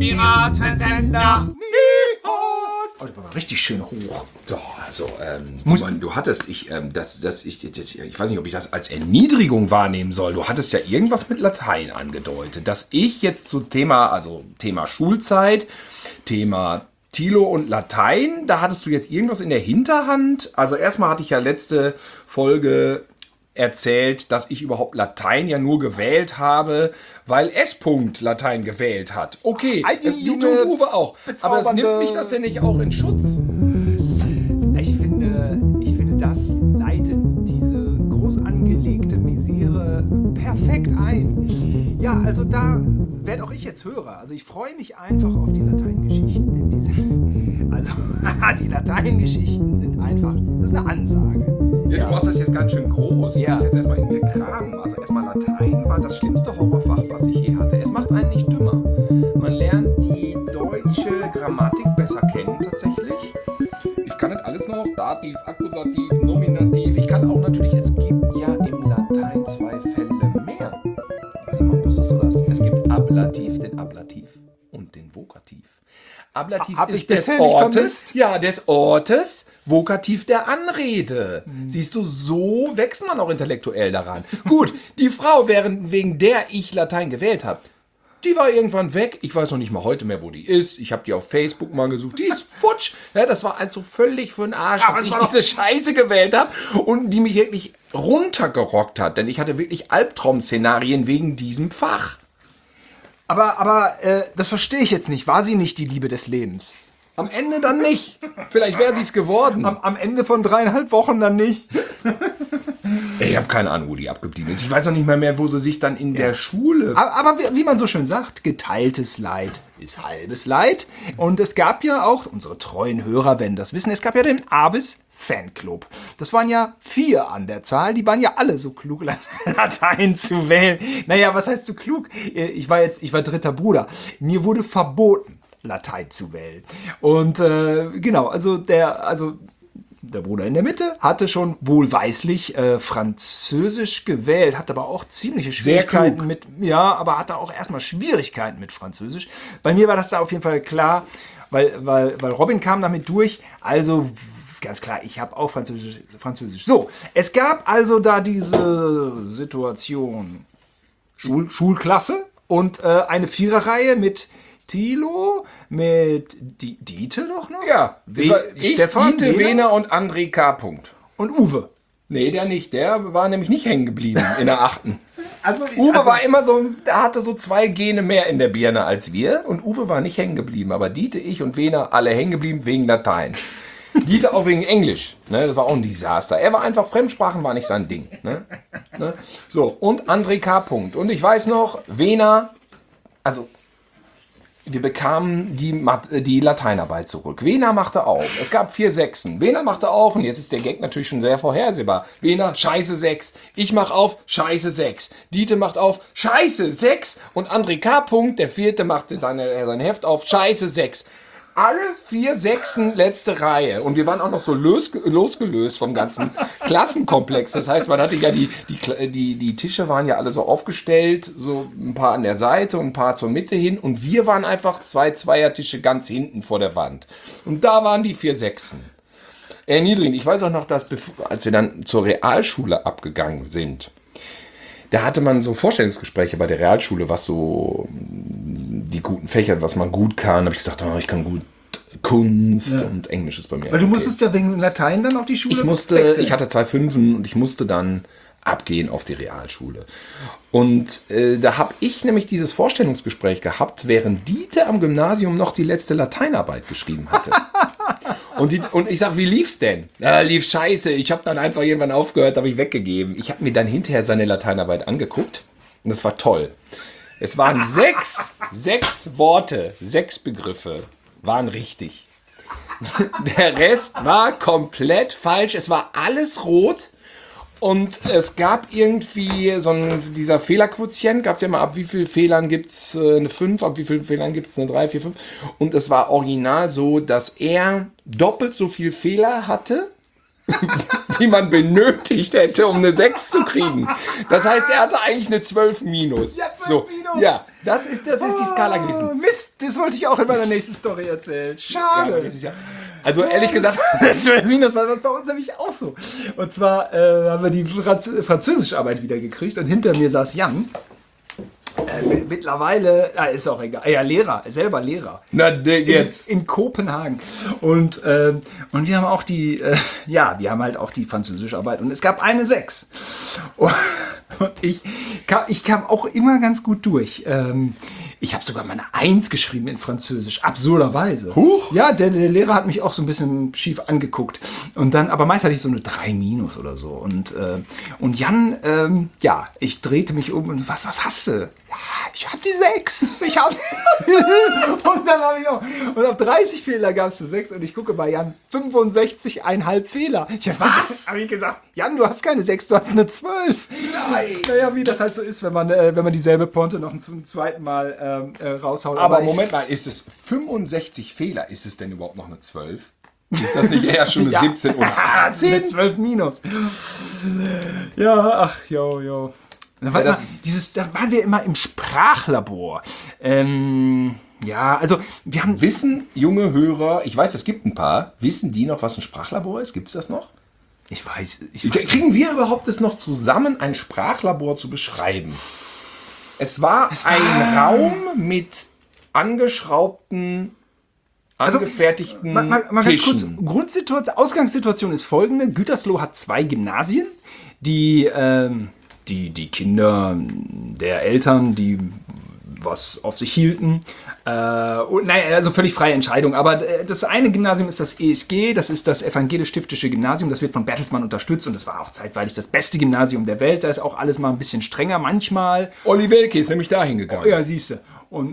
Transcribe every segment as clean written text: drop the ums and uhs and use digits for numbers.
Piratensender Nihost. Oh, das war richtig schön hoch. Ja, also, Simon, du hattest, ich weiß nicht, ob ich das als Erniedrigung wahrnehmen soll. Du hattest ja irgendwas mit Latein angedeutet, dass ich jetzt zu Thema Schulzeit, Thema Thilo und Latein, da hattest du jetzt irgendwas in der Hinterhand. Also erstmal hatte ich ja letzte Folge erzählt, dass ich überhaupt Latein ja nur gewählt habe, weil S. Latein gewählt hat. Okay, Dito und Uwe auch. Aber das nimmt mich das denn nicht auch in Schutz? Ich finde, das leitet diese groß angelegte Misere perfekt ein. Ja, also da werde auch ich jetzt Hörer. Also ich freue mich einfach auf die Lateingeschichten. Denn die Lateingeschichten sind einfach, das ist eine Ansage. Ja, du machst das jetzt ganz schön groß. Ich muss jetzt erstmal in mir kramen. Also erstmal Latein war das schlimmste Horrorfach, was ich je hatte. Es macht einen nicht dümmer. Man lernt die deutsche Grammatik besser kennen tatsächlich. Ich kann das alles noch. Dativ, Akkusativ, Nominativ. Ich kann auch natürlich, es gibt ja im Latein 2 Fälle mehr. Simon, wusstest du das? Es gibt Ablativ, den Ablativ und den Vokativ. Ablativ ist des Ortes, des Ortes, Vokativ der Anrede. Siehst du, so wächst man auch intellektuell daran. Gut, die Frau, wegen der ich Latein gewählt habe, die war irgendwann weg. Ich weiß noch nicht mal heute mehr, wo die ist. Ich habe die auf Facebook mal gesucht. Die ist futsch. Ja, das war also völlig für den Arsch, dass ich diese Scheiße gewählt habe und die mich wirklich runtergerockt hat. Denn ich hatte wirklich Albtraum-Szenarien wegen diesem Fach. Aber das verstehe ich jetzt nicht. War sie nicht die Liebe des Lebens? Am Ende dann nicht. Vielleicht wäre sie es geworden. Am Ende von 3,5 Wochen dann nicht. Ich habe keine Ahnung, wo die abgeblieben ist. Ich weiß noch nicht mal mehr, wo sie sich dann in der Schule... Aber wie man so schön sagt, geteiltes Leid ist halbes Leid. Und es gab ja auch, unsere treuen Hörer werden das wissen, es gab ja den Avis Fanclub. Das waren ja 4 an der Zahl. Die waren ja alle so klug, Latein zu wählen. Naja, was heißt so klug? Ich war dritter Bruder. Mir wurde verboten, Latein zu wählen. Und genau, also der Bruder in der Mitte hatte schon wohlweislich Französisch gewählt, hatte aber auch ziemliche Schwierigkeiten aber hatte auch erstmal Schwierigkeiten mit Französisch. Bei mir war das da auf jeden Fall klar, weil Robin kam damit durch, also ganz klar, ich habe auch Französisch. So, es gab also da diese Situation Schulklasse und eine Viererreihe mit Thilo, mit Dieter doch noch? Ja, Stefan, Dieter, Wehner und André K. Und Uwe. Nee, der nicht. Der war nämlich nicht hängen geblieben in der 8. Also, Uwe war immer so, der hatte so 2 Gene mehr in der Birne als wir. Und Uwe war nicht hängen geblieben. Aber Dieter, ich und Wehner alle hängen geblieben wegen Latein. Dieter auch wegen Englisch. Ne? Das war auch ein Desaster. Er war einfach, Fremdsprachen war nicht sein Ding. Ne? So, und André K. Und ich weiß noch, Wehner, also... Wir bekamen die Lateinarbeit zurück. Wehner machte auf. Es gab 4 Sechsen. Wehner machte auf und jetzt ist der Gag natürlich schon sehr vorhersehbar. Wehner, scheiße 6. Ich mach auf, scheiße 6. Dieter macht auf, scheiße 6. Und André K. der 4. machte sein Heft auf, scheiße 6. Alle 4 Sechsen letzte Reihe. Und wir waren auch noch so losgelöst vom ganzen Klassenkomplex. Das heißt, man hatte ja die Tische waren ja alle so aufgestellt, so ein paar an der Seite und ein paar zur Mitte hin. Und wir waren einfach 2 Zweiertische ganz hinten vor der Wand. Und da waren die 4 Sechsen. Erniedrigend. Ich weiß auch noch, dass als wir dann zur Realschule abgegangen sind, da hatte man so Vorstellungsgespräche bei der Realschule, was so die guten Fächer, was man gut kann. Da habe ich gesagt, ich kann gut Kunst und Englisch ist bei mir. Weil du musstest ja wegen Latein dann auch die Schule wechseln. Ich hatte 2 Fünfen und ich musste dann abgehen auf die Realschule. Und da habe ich nämlich dieses Vorstellungsgespräch gehabt, während Dieter am Gymnasium noch die letzte Lateinarbeit geschrieben hatte. Und ich sag, wie lief's denn? Lief scheiße. Ich habe dann einfach irgendwann aufgehört, habe ich weggegeben. Ich habe mir dann hinterher seine Lateinarbeit angeguckt und das war toll. Es waren 6 Worte, 6 Begriffe waren richtig. Der Rest war komplett falsch. Es war alles rot. Und es gab irgendwie dieser Fehlerquotient, gab es ja mal, ab wie vielen Fehlern gibt es eine 5, ab wie vielen Fehlern gibt es eine 3, 4, 5. Und es war original so, dass er doppelt so viel Fehler hatte die man benötigt hätte, um eine 6 zu kriegen. Das heißt, er hatte eigentlich eine 12 minus. Ja, 12 minus. Ja, das ist die Skala gewesen. Mist, das wollte ich auch in meiner nächsten Story erzählen. Ja, Schade. aber das ist ja, also ehrlich gesagt, das 12 minus war das bei uns nämlich auch so. Und zwar haben wir die Französischarbeit wieder gekriegt und hinter mir saß Jan. Mittlerweile, ist auch egal, ja, selber Lehrer. na jetzt. In Kopenhagen. Und wir haben auch wir haben halt auch die Französischarbeit und es gab eine 6. Und ich kam auch immer ganz gut durch. Ich habe sogar meine 1 geschrieben in Französisch, absurderweise. Huch. Ja, der Lehrer hat mich auch so ein bisschen schief angeguckt. Und dann, aber meist hatte ich so eine 3 minus oder so. Und Jan, ich drehte mich um und was hast du? Ja, ich habe die 6. Und dann habe ich auch, und auf 30 Fehler gab es eine 6 und ich gucke bei Jan 65,5 Fehler. Was? Habe ich gesagt, Jan, du hast keine 6, du hast eine 12. Nein. Naja, wie das halt so ist, wenn man dieselbe Pointe noch zum zweiten Mal raushaut. Aber Moment mal, ist es 65 Fehler? Ist es denn überhaupt noch eine 12? Ist das nicht eher schon eine 17 oder 18? Eine 12 minus. Ja, ach, jo. Da waren wir immer im Sprachlabor. Also wir haben... Wissen junge Hörer, ich weiß, es gibt ein paar, wissen die noch, was ein Sprachlabor ist? Gibt es das noch? Ich weiß Kriegen wir überhaupt es noch zusammen, ein Sprachlabor zu beschreiben? Es war ein Raum mit angeschraubten, angefertigten mal ganz kurz, Tischen. Ausgangssituation ist folgende. Gütersloh hat 2 Gymnasien, die Kinder der Eltern, die was auf sich hielten. Also völlig freie Entscheidung. Aber das eine Gymnasium ist das ESG, das ist das Evangelisch-Stiftische Gymnasium. Das wird von Bertelsmann unterstützt und das war auch zeitweilig das beste Gymnasium der Welt. Da ist auch alles mal ein bisschen strenger manchmal. Olli Welke ist nämlich dahin gegangen. Ja, siehst du.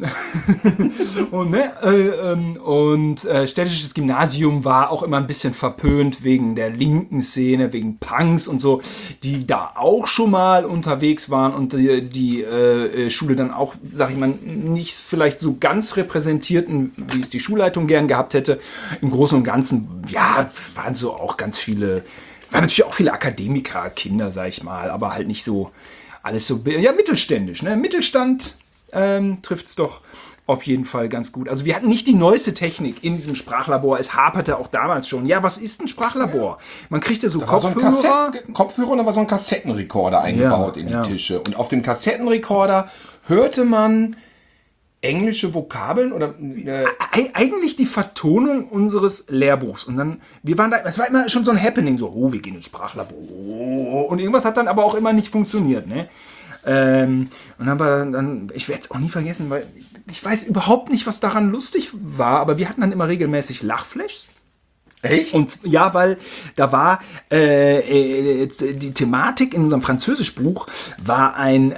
Städtisches Gymnasium war auch immer ein bisschen verpönt wegen der linken Szene, wegen Punks und so, die da auch schon mal unterwegs waren und die Schule dann auch, sag ich mal, nicht vielleicht so ganz repräsentierten, wie es die Schulleitung gern gehabt hätte. Im Großen und Ganzen, ja, waren so auch ganz viele, waren natürlich auch viele Akademiker, Kinder, sag ich mal, aber halt nicht so alles so, ja, mittelständisch, ne? Mittelstand trifft es doch auf jeden Fall ganz gut. Also wir hatten nicht die neueste Technik in diesem Sprachlabor. Es haperte auch damals schon. Ja, was ist ein Sprachlabor? Man kriegte so Kopfhörer. Kopfhörer und da war so ein Kassettenrekorder eingebaut in die Tische. Und auf dem Kassettenrekorder hörte man englische Vokabeln oder eigentlich die Vertonung unseres Lehrbuchs. Und dann, es war immer schon so ein Happening, so, wir gehen ins Sprachlabor. Und irgendwas hat dann aber auch immer nicht funktioniert, ne? Und dann ich werde es auch nie vergessen, weil ich weiß überhaupt nicht, was daran lustig war, aber wir hatten dann immer regelmäßig Lachflashs. Echt? Und ja, weil da war die Thematik in unserem Französischbuch war ein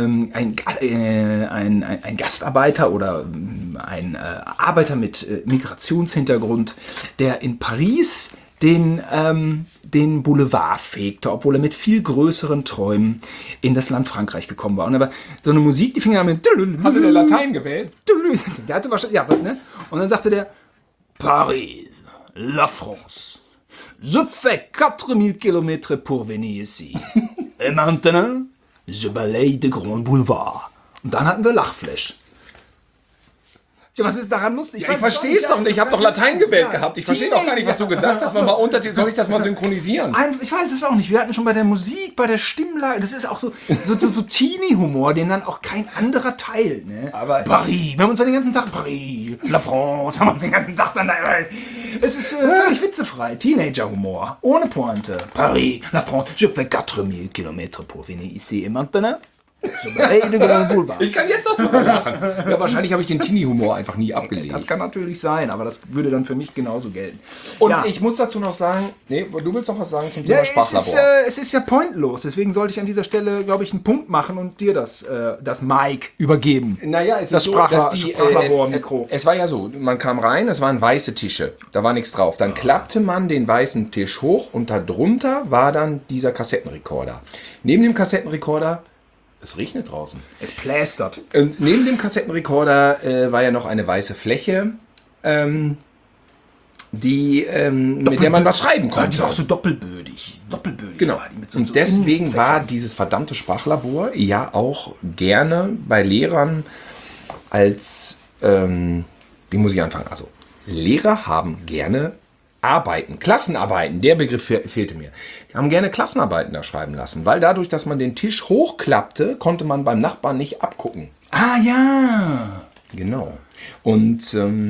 Gastarbeiter oder ein Arbeiter mit Migrationshintergrund, der in Paris den Boulevard fegte, obwohl er mit viel größeren Träumen in das Land Frankreich gekommen war. Und aber so eine Musik, die fing dann mit... Hatte der Latein gewählt? Der hatte wahrscheinlich... Ja, ne? Und dann sagte der... Paris, la France. Je fais 4000 kilomètres pour venir ici. Et maintenant, je balaye de Grand Boulevard. Und dann hatten wir Lachflash. Ja, was ist daran lustig? Ich verstehe es doch nicht. Ich habe doch Latein gewählt gehabt. Ich verstehe doch gar nicht, was du gesagt hast. Soll ich das mal synchronisieren? Ich weiß es auch nicht. Wir hatten schon bei der Musik, bei der Stimmlage, das ist auch so Teenie-Humor, den dann auch kein anderer teilt. Ne? Aber Paris, wir haben uns den ganzen Tag Paris, La France, haben uns den ganzen Tag dann... Es ist völlig witzefrei. Teenager-Humor, ohne Pointe. Paris, La France, je fais 4000 kilomètres pour venir ici et maintenant... Ich kann jetzt noch drüber lachen. Ja, wahrscheinlich habe ich den Teenie-Humor einfach nie abgelegt. Das kann natürlich sein, aber das würde dann für mich genauso gelten. Und ich muss dazu noch sagen, du willst noch was sagen zum Thema Sprachlabor? Es ist ja pointlos, deswegen sollte ich an dieser Stelle, glaube ich, einen Punkt machen und dir das Mic übergeben. Naja, es ist so, dass Sprachlabor-Mikro. Es war ja so, man kam rein, es waren weiße Tische, da war nichts drauf. Dann klappte man den weißen Tisch hoch und darunter war dann dieser Kassettenrekorder. Neben dem Kassettenrekorder... Es regnet draußen. Es plästert. Und neben dem Kassettenrekorder war ja noch eine weiße Fläche, mit der man was schreiben Die konnte. war auch so doppelbödig. Doppelbödig Genau. war die mit Und so deswegen Innenfächern. war dieses verdammte Sprachlabor ja auch gerne bei Lehrern als, wie muss ich anfangen? Also, Lehrer haben gerne Arbeiten, Klassenarbeiten, der Begriff fehlte mir. Die haben gerne Klassenarbeiten da schreiben lassen, weil dadurch, dass man den Tisch hochklappte, konnte man beim Nachbarn nicht abgucken. Ah ja. Genau. Und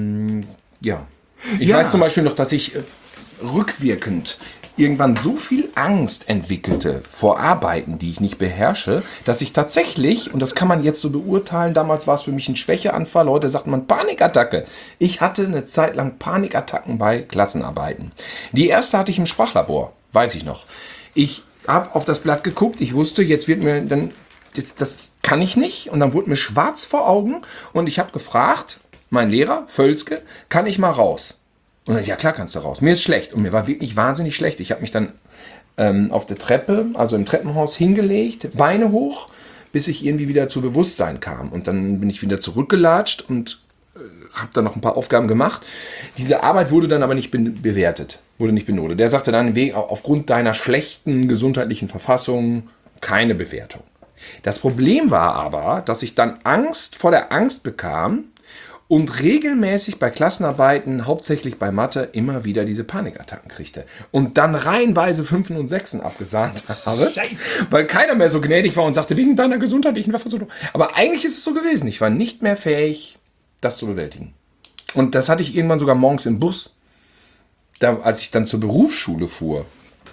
ja. Ich Ja. weiß zum Beispiel noch, dass ich rückwirkend irgendwann so viel Angst entwickelte vor Arbeiten, die ich nicht beherrsche, dass ich tatsächlich, und das kann man jetzt so beurteilen, damals war es für mich ein Schwächeanfall, heute sagt man Panikattacke. Ich hatte eine Zeit lang Panikattacken bei Klassenarbeiten. Die erste hatte ich im Sprachlabor, weiß ich noch. Ich habe auf das Blatt geguckt, ich wusste, jetzt wird mir dann, das kann ich nicht, und dann wurde mir schwarz vor Augen und ich habe gefragt, mein Lehrer, Völzke, kann ich mal raus? Und dann, ja klar kannst du raus. Mir ist schlecht. Und mir war wirklich wahnsinnig schlecht. Ich habe mich dann auf der Treppe, also im Treppenhaus, hingelegt, Beine hoch, bis ich irgendwie wieder zu Bewusstsein kam. Und dann bin ich wieder zurückgelatscht und habe dann noch ein paar Aufgaben gemacht. Diese Arbeit wurde dann aber nicht bewertet, wurde nicht benotet. Der sagte dann, aufgrund deiner schlechten gesundheitlichen Verfassung keine Bewertung. Das Problem war aber, dass ich dann Angst vor der Angst bekam, und regelmäßig bei Klassenarbeiten, hauptsächlich bei Mathe, immer wieder diese Panikattacken kriegte. Und dann reihenweise 5 und 6 abgesahnt habe, weil keiner mehr so gnädig war und sagte, wegen deiner gesundheitlichen Verfassung. Aber eigentlich ist es so gewesen. Ich war nicht mehr fähig, das zu bewältigen. Und das hatte ich irgendwann sogar morgens im Bus. Da, als ich dann zur Berufsschule fuhr,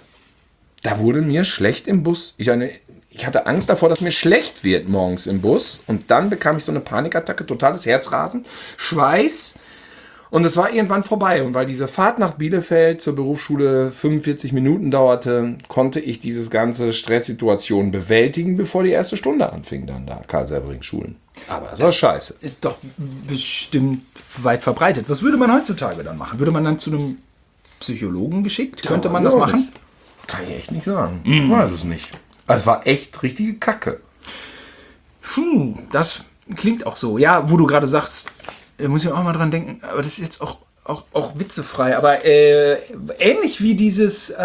da wurde mir schlecht im Bus. Ich hatte Angst davor, dass mir schlecht wird morgens im Bus. Und dann bekam ich so eine Panikattacke, totales Herzrasen, Schweiß. Und es war irgendwann vorbei. Und weil diese Fahrt nach Bielefeld zur Berufsschule 45 Minuten dauerte, konnte ich diese ganze Stresssituation bewältigen, bevor die erste Stunde anfing dann da, Karl-Severing-Schulen. Aber das war scheiße. Ist doch bestimmt weit verbreitet. Was würde man heutzutage dann machen? Würde man dann zu einem Psychologen geschickt? Könnte man das machen? Kann ich echt nicht sagen. Ich weiß es nicht. Es war echt richtige Kacke. Puh, das klingt auch so. Ja, wo du gerade sagst, da muss ich auch mal dran denken, aber das ist jetzt auch witzefrei. Aber ähnlich wie dieses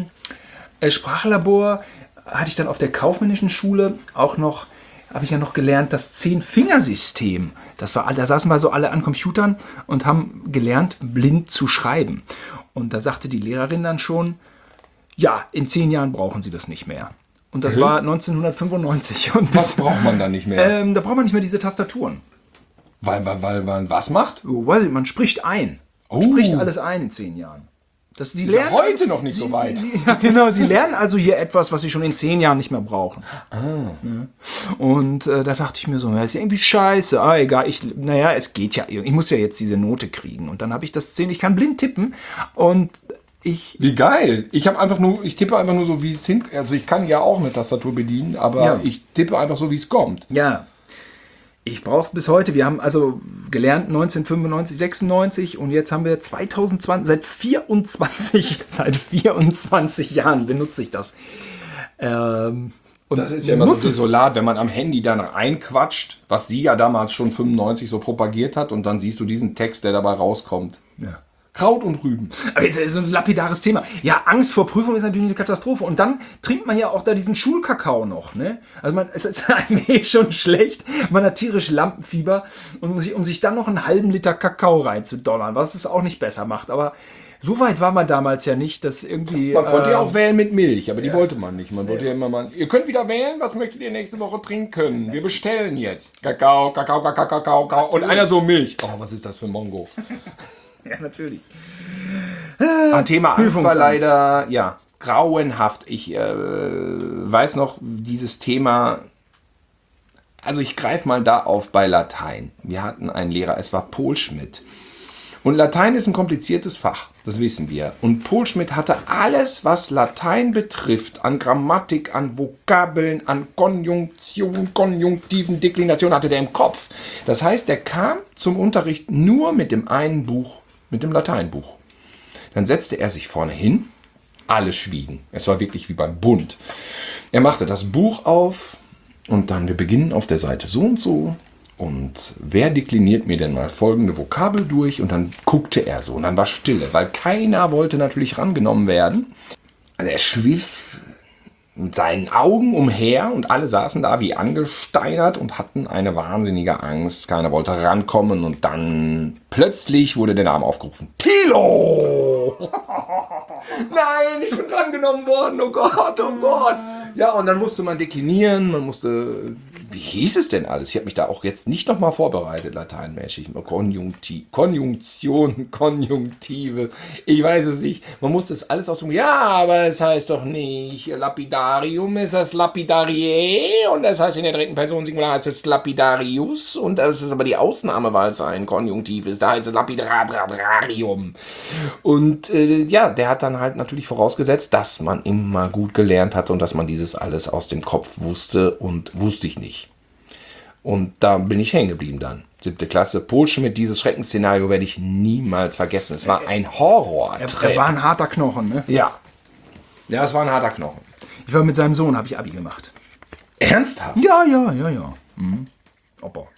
Sprachlabor hatte ich dann auf der kaufmännischen Schule auch noch, habe ich ja noch gelernt, das 10-Fingersystem. Da saßen wir so alle an Computern und haben gelernt, blind zu schreiben. Und da sagte die Lehrerin dann schon, ja, in 10 Jahren brauchen Sie das nicht mehr. Und das war 1995. Und Was braucht man da nicht mehr? da braucht man nicht mehr diese Tastaturen. Weil man was macht? Oh, weiß ich, man spricht ein. Man Oh. spricht alles ein in 10 Jahren. Die Ist ja heute noch nicht so weit. Ja, genau, sie lernen also hier etwas, was sie schon in 10 Jahren nicht mehr brauchen. Ne? Und da dachte ich mir so, ja, ist ja irgendwie scheiße. Egal, es geht ja. Ich muss ja jetzt diese Note kriegen. Und dann habe ich das 10, ich kann blind tippen. Und Wie geil. Ich tippe einfach nur so, wie es hin. Also ich kann ja auch eine Tastatur bedienen, aber Ja. ich tippe einfach so, wie es kommt. ja, ich brauche es bis heute. Wir haben also gelernt 1995, 96 und jetzt haben wir 2020, seit 24 Jahren benutze ich das. Und Das ist ja immer so desolat, wenn man am Handy dann reinquatscht, was sie ja damals schon 95 so propagiert hat, und dann siehst du diesen Text, der dabei rauskommt. Ja. Kraut und Rüben. Aber jetzt ist so ein lapidares Thema. Ja, Angst vor Prüfung ist natürlich eine Katastrophe. Und dann trinkt man ja auch da diesen Schulkakao noch. Ne? Also es ist einem schon schlecht. Man hat tierisch Lampenfieber. Und um sich dann noch einen halben Liter Kakao reinzudollern, was es auch nicht besser macht. Aber so weit war man damals ja nicht, dass irgendwie... Man konnte ja auch wählen mit Milch, aber die wollte man nicht. Man wollte ja immer mal, ihr könnt wieder wählen, was möchtet ihr nächste Woche trinken? Wir bestellen jetzt. Kakao, Kakao, Kakao, Kakao, Kakao. Und einer so Milch. Oh, was ist das für ein Mongo? Ja, natürlich. Thema Angst war Prüfungsangst. leider, ja, grauenhaft. Ich weiß noch, dieses Thema, also ich greife mal da auf bei Latein. Wir hatten einen Lehrer, es war Polschmidt. Und Latein ist ein kompliziertes Fach, das wissen wir. Und Polschmidt hatte alles, was Latein betrifft, an Grammatik, an Vokabeln, an Konjunktion, Konjunktiven, Deklination, hatte der im Kopf. Das heißt, er kam zum Unterricht nur mit dem einen Buch, mit dem Lateinbuch. Dann setzte er sich vorne hin, alle schwiegen. Es war wirklich wie beim Bund. Er machte das Buch auf und dann, wir beginnen auf der Seite so und so. Und wer dekliniert mir denn mal folgende Vokabel durch? Und dann guckte er so und dann war Stille, weil keiner wollte natürlich rangenommen werden. Also er schwiff mit seinen Augen umher und alle saßen da wie angesteinert und hatten eine wahnsinnige Angst. Keiner wollte rankommen und dann plötzlich wurde der Name aufgerufen. Thilo! Nein, ich bin rangenommen worden, oh Gott, oh Gott. Ja, und dann musste man deklinieren, wie hieß es denn alles? Ich habe mich da auch jetzt nicht nochmal vorbereitet, lateinmäßig. Konjunktion, Konjunktive, ich weiß es nicht. Man musste es alles aussuchen. Ja, aber es heißt doch nicht Lapidarium, es heißt Lapidarie und das heißt in der dritten Person Singular heißt es Lapidarius und das ist aber die Ausnahme, weil es ein Konjunktiv ist. Da heißt es Lapidarium. Und ja, der hat dann halt natürlich vorausgesetzt, dass man immer gut gelernt hatte und dass man dieses alles aus dem Kopf wusste und wusste ich nicht. Und da bin ich hängen geblieben dann. 7. Klasse, Polschmidt, dieses Schreckensszenario werde ich niemals vergessen. Es war ein Horror. Er war ein harter Knochen, ne? Ja. Ja, es war ein harter Knochen. Ich war mit seinem Sohn, habe ich Abi gemacht. Ernsthaft? Ja. Mhm. Aber,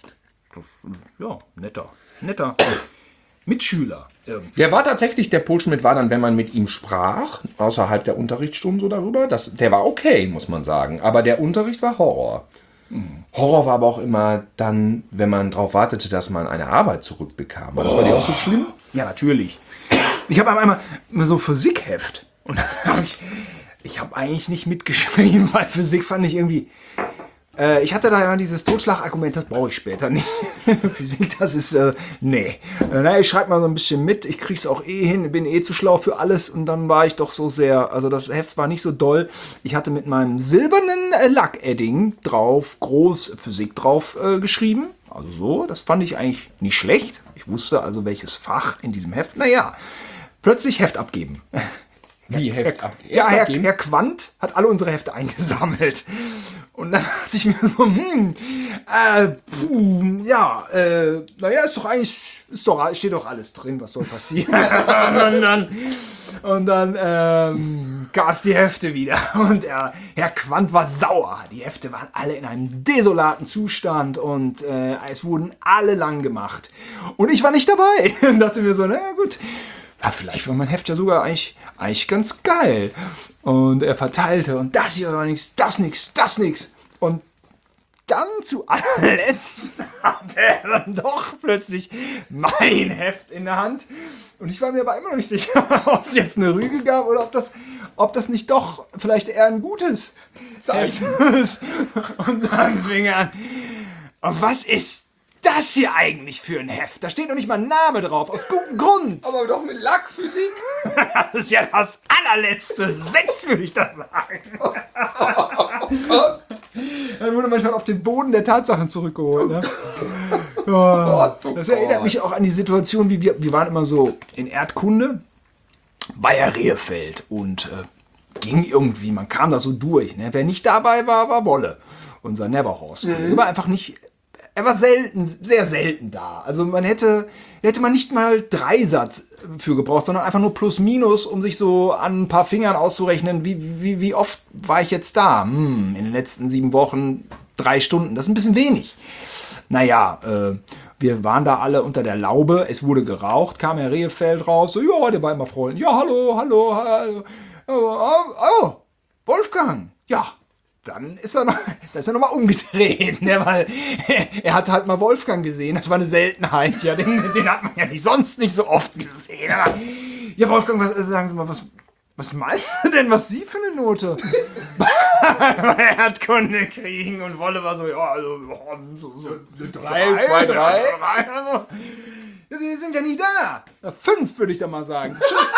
netter Mitschüler irgendwie. Der war tatsächlich, der Polschmidt war dann, wenn man mit ihm sprach, außerhalb der Unterrichtsstunden so darüber, der war okay, muss man sagen. Aber der Unterricht war Horror. Horror war aber auch immer dann, wenn man darauf wartete, dass man eine Arbeit zurückbekam. Das war die auch so schlimm? Ja, natürlich. Ich habe einmal so Physikheft und dann habe ich habe eigentlich nicht mitgeschrieben, weil Physik fand ich irgendwie. Ich hatte da immer dieses Totschlagargument, das brauche ich später nicht. Physik, das ist, nee. Ich schreibe mal so ein bisschen mit, ich krieg's auch hin, bin zu schlau für alles und dann war ich doch so sehr, also das Heft war nicht so doll. Ich hatte mit meinem silbernen Lackedding drauf, groß Physik drauf geschrieben. Also so, das fand ich eigentlich nicht schlecht. Ich wusste also, welches Fach in diesem Heft. Naja, plötzlich Heft abgeben. Wie Heft abgeben? Ja, Herr Quandt hat alle unsere Hefte eingesammelt. Und dann dachte ich mir so, ist doch eigentlich, steht doch alles drin, was soll passieren. und dann gab es die Hefte wieder. Und Herr Quandt war sauer. Die Hefte waren alle in einem desolaten Zustand und es wurden alle lang gemacht. Und ich war nicht dabei. Und dachte mir so, naja gut, ja, vielleicht war mein Heft ja sogar eigentlich ganz geil. Und er verteilte und das hier war nichts, das nichts. Und dann zu allerletzt hatte er dann doch plötzlich mein Heft in der Hand. Und ich war mir aber immer noch nicht sicher, ob es jetzt eine Rüge gab oder ob das nicht doch vielleicht eher ein gutes Zeichen ist. Und dann fing er an. Und was ist das hier eigentlich für ein Heft? Da steht noch nicht mal ein Name drauf, aus gutem Grund. Aber doch mit Lackphysik? Das ist ja das allerletzte. 6 würde ich da sagen. Oh Gott. Dann wurde manchmal auf den Boden der Tatsachen zurückgeholt. Ne? Das erinnert mich auch an die Situation, wie wir waren immer so in Erdkunde, Bayer Rehfeld und ging irgendwie, man kam da so durch. Ne? Wer nicht dabei war, war Wolle, unser Neverhorst. Er war einfach nicht... Er war sehr selten da. Also hätte man nicht mal Dreisatz für gebraucht, sondern einfach nur plus minus, um sich so an ein paar Fingern auszurechnen, wie oft war ich jetzt da? In den letzten 7 Wochen 3 Stunden. Das ist ein bisschen wenig. Naja, wir waren da alle unter der Laube. Es wurde geraucht, kam Herr Rehfeld raus. So, ja, der war immer freundlich. Ja, hallo. Oh, Wolfgang. Ja. Dann ist er noch mal umgedreht, ne? Weil er hat halt mal Wolfgang gesehen. Das war eine Seltenheit. Ja, den hat man ja sonst nicht so oft gesehen. Aber, ja, Wolfgang, sagen Sie mal, was meinst du denn, was Sie für eine Note Erdkunde kriegen? Und Wolle war so, ja, also, so 3, 2, 3. Ja, Sie sind ja nie da. 5 würde ich da mal sagen. Tschüss.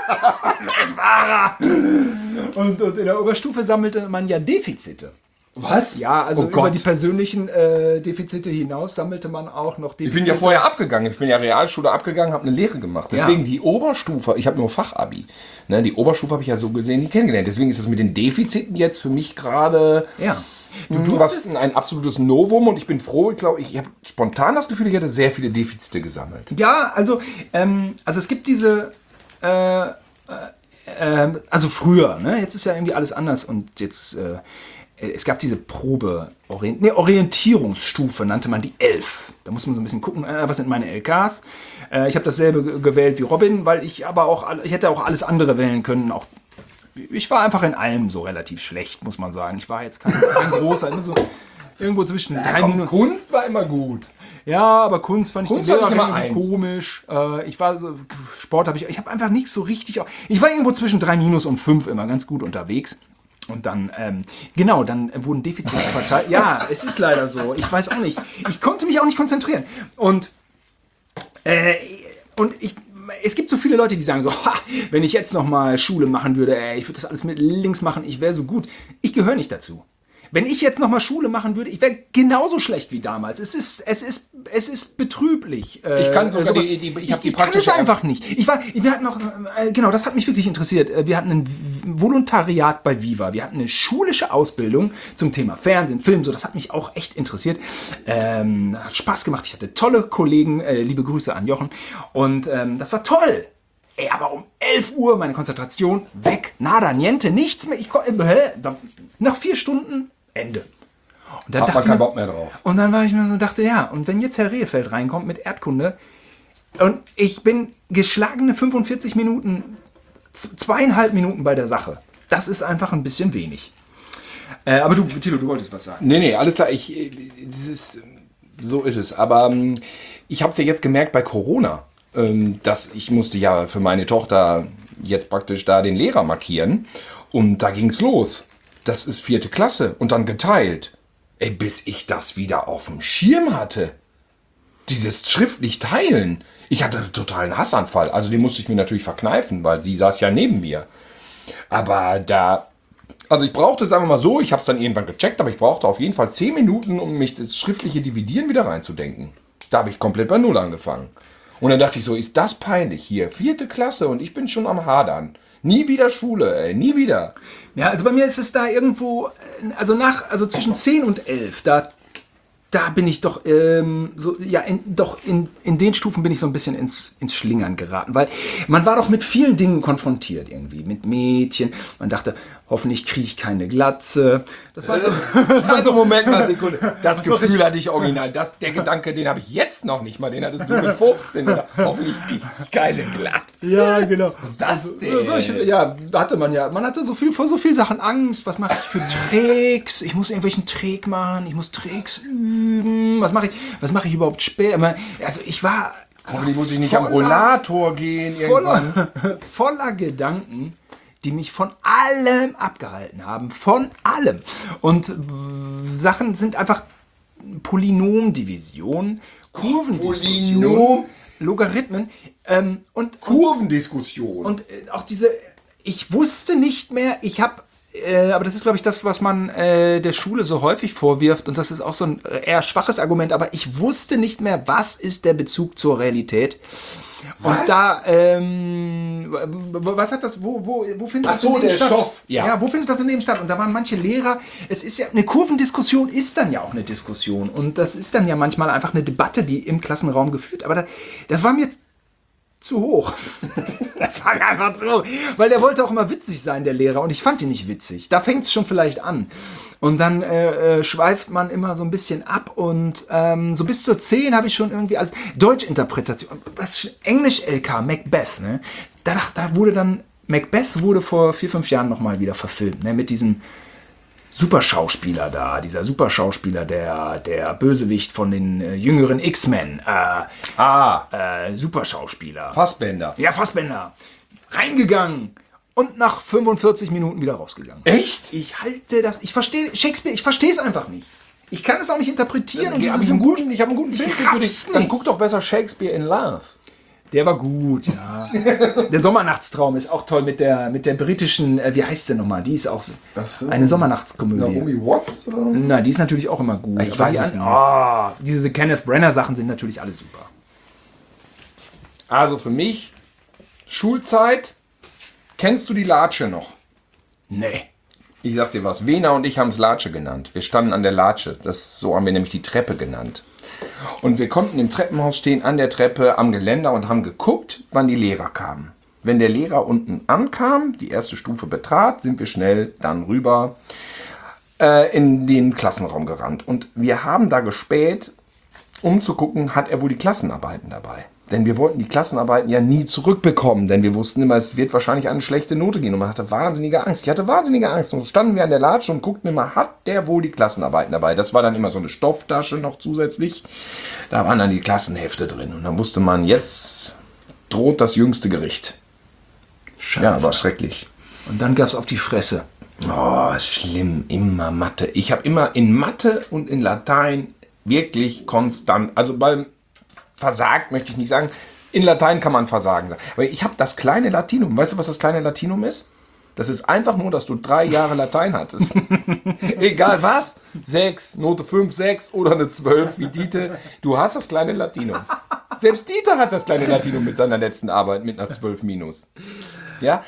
Und in der Oberstufe sammelte man ja Defizite. Was? Ja, also Oh über Gott. die persönlichen Defizite hinaus sammelte man auch noch Defizite. Ich bin ja vorher abgegangen. Ich bin ja Realschule abgegangen, habe eine Lehre gemacht. Deswegen die Oberstufe, ich habe nur Fachabi. Ne, die Oberstufe habe ich ja so gesehen nie kennengelernt. Deswegen ist das mit den Defiziten jetzt für mich gerade ein absolutes Novum. Und ich bin froh, ich glaube, ich habe spontan das Gefühl, ich hätte sehr viele Defizite gesammelt. Ja, also es gibt diese... also früher, ne? Jetzt ist ja irgendwie alles anders und jetzt es gab diese Orientierungsstufe, nannte man die 11. Da muss man so ein bisschen gucken, was sind meine LKs. Ich habe dasselbe gewählt wie Robin, weil ich hätte auch alles andere wählen können. Auch, ich war einfach in allem so relativ schlecht, muss man sagen. Ich war jetzt kein großer, immer so irgendwo zwischen 3 Minuten. Kunst war immer gut. Ja, aber Kunst fand ich Kunst die Lehrer fand ich immer irgendwie 1. komisch. Ich war so, Sport habe ich habe einfach nicht so richtig, ich war irgendwo zwischen 3 minus und 5 immer ganz gut unterwegs. Und dann, dann wurden Defizite verteilt. Ja, es ist leider so. Ich weiß auch nicht. Ich konnte mich auch nicht konzentrieren. Es gibt so viele Leute, die sagen so, wenn ich jetzt noch mal Schule machen würde, ich würde das alles mit links machen, ich wäre so gut. Ich gehöre nicht dazu. Wenn ich jetzt nochmal Schule machen würde, ich wäre genauso schlecht wie damals. Es ist betrüblich. Ich kann sogar ich kann es einfach nicht. Wir hatten noch, genau, das hat mich wirklich interessiert. Wir hatten ein Volontariat bei Viva. Wir hatten eine schulische Ausbildung zum Thema Fernsehen, Film. So, das hat mich auch echt interessiert. Hat Spaß gemacht. Ich hatte tolle Kollegen. Liebe Grüße an Jochen. Und das war toll. Aber um 11 Uhr meine Konzentration weg. Nada, niente, nichts mehr. Nach 4 Stunden Ende. Und dann hat man keinen Bock mehr drauf. Und dann war ich mir so, dachte, ja, und wenn jetzt Herr Rehfeld reinkommt mit Erdkunde und ich bin geschlagene 45 Minuten, 2,5 Minuten bei der Sache. Das ist einfach ein bisschen wenig. Aber du, Thilo, du wolltest was sagen. Nee, alles klar. So ist es. Aber ich habe es ja jetzt gemerkt bei Corona, dass ich musste ja für meine Tochter jetzt praktisch da den Lehrer markieren. Und da ging's los. Das ist 4. Klasse und dann geteilt. Bis ich das wieder auf dem Schirm hatte. Dieses schriftlich teilen. Ich hatte einen totalen Hassanfall. Also den musste ich mir natürlich verkneifen, weil sie saß ja neben mir. Aber also ich brauchte, sagen wir mal so, ich habe es dann irgendwann gecheckt, aber ich brauchte auf jeden Fall 10 Minuten, um mich das schriftliche Dividieren wieder reinzudenken. Da habe ich komplett bei Null angefangen. Und dann dachte ich so, ist das peinlich hier? 4. Klasse und ich bin schon am Hadern. Nie wieder Schule, nie wieder. Ja, also bei mir ist es da irgendwo, also zwischen 10 und 11, da bin ich doch, in den Stufen bin ich so ein bisschen ins Schlingern geraten, weil man war doch mit vielen Dingen konfrontiert irgendwie, mit Mädchen, man dachte, hoffentlich kriege ich keine Glatze. Das war so, also Moment mal, Sekunde. Das Gefühl hatte ich original. Der Gedanke, den habe ich jetzt noch nicht mal. Den hattest du mit 15. Oder? Hoffentlich kriege ich keine Glatze. Ja, genau. Was ist das denn? Da hatte man ja. Man hatte vor so viel Sachen Angst. Was mache ich für Tricks? Ich muss irgendwelchen Trick machen. Ich muss Tricks üben. Was mache ich überhaupt später? Also ich war... Hoffentlich muss ich nicht am Rollator gehen. Voller Gedanken, die mich von allem abgehalten haben. Von allem. Und Sachen sind einfach Polynomdivision, Kurvendiskussion, Logarithmen und Kurvendiskussion. Und auch ich wusste nicht mehr, aber das ist, glaube ich, das, was man der Schule so häufig vorwirft, und das ist auch so ein eher schwaches Argument, aber ich wusste nicht mehr, was ist der Bezug zur Realität. Und da, was hat das, wo findet das in dem statt? Stoff. Ja, wo findet das in dem statt? Und da waren manche Lehrer, es ist ja, eine Kurvendiskussion ist dann ja auch eine Diskussion. Und das ist dann ja manchmal einfach eine Debatte, die im Klassenraum geführt. Aber das war mir zu hoch. Das war einfach zu hoch. Weil der wollte auch immer witzig sein, der Lehrer. Und ich fand ihn nicht witzig. Da fängt es schon vielleicht an. Und dann schweift man immer so ein bisschen ab. Und so bis zur 10 habe ich schon irgendwie als Deutschinterpretation, Englisch-LK, Macbeth. Ne? Macbeth wurde vor 4-5 Jahren nochmal wieder verfilmt. Ne? Mit diesem Superschauspieler da. Dieser Superschauspieler, der Bösewicht von den jüngeren X-Men. Superschauspieler. Fassbender. Ja, Fassbender. Reingegangen. Und nach 45 Minuten wieder rausgegangen. Echt? Ich halte das. Ich verstehe Shakespeare, ich verstehe es einfach nicht. Ich kann es auch nicht interpretieren. Ich habe einen guten Film. Dann guck doch besser Shakespeare in Love. Der war gut, ja. Der Sommernachtstraum ist auch toll mit der britischen, wie heißt der nochmal? Die ist auch so eine Sommernachtskomödie. Naomi Watts? Na, die ist natürlich auch immer gut. Ich weiß es nicht. Diese Kenneth Branagh Sachen sind natürlich alle super. Also für mich, Schulzeit, kennst du die Latsche noch? Nee. Ich sag dir was, Wena und ich haben es Latsche genannt. Wir standen an der Latsche, so haben wir nämlich die Treppe genannt. Und wir konnten im Treppenhaus stehen, an der Treppe, am Geländer und haben geguckt, wann die Lehrer kamen. Wenn der Lehrer unten ankam, die erste Stufe betrat, sind wir schnell dann rüber. in den Klassenraum gerannt. Und wir haben da gespäht, um zu gucken, hat er wohl die Klassenarbeiten dabei. Denn wir wollten die Klassenarbeiten ja nie zurückbekommen, denn wir wussten immer, es wird wahrscheinlich eine schlechte Note gehen. Und man hatte wahnsinnige Angst. Ich hatte wahnsinnige Angst. Und so standen wir an der Latsche und guckten immer, hat der wohl die Klassenarbeiten dabei? Das war dann immer so eine Stofftasche noch zusätzlich. Da waren dann die Klassenhefte drin. Und dann wusste man, jetzt droht das jüngste Gericht. Scheiße. Ja, war schrecklich. Und dann gab's auf die Fresse. Oh, schlimm. Immer Mathe. Ich habe immer in Mathe und in Latein wirklich konstant, also beim versagt möchte ich nicht sagen, in Latein kann man versagen sagen. Aber ich habe das kleine Latinum. Weißt du, was das kleine Latinum ist? Das ist einfach nur, dass du 3 Jahre Latein hattest. Egal was. 6, Note 5, 6 oder eine 12 wie Dieter. Du hast das kleine Latinum. Selbst Dieter hat das kleine Latinum mit seiner letzten Arbeit mit einer 12 minus. Ja?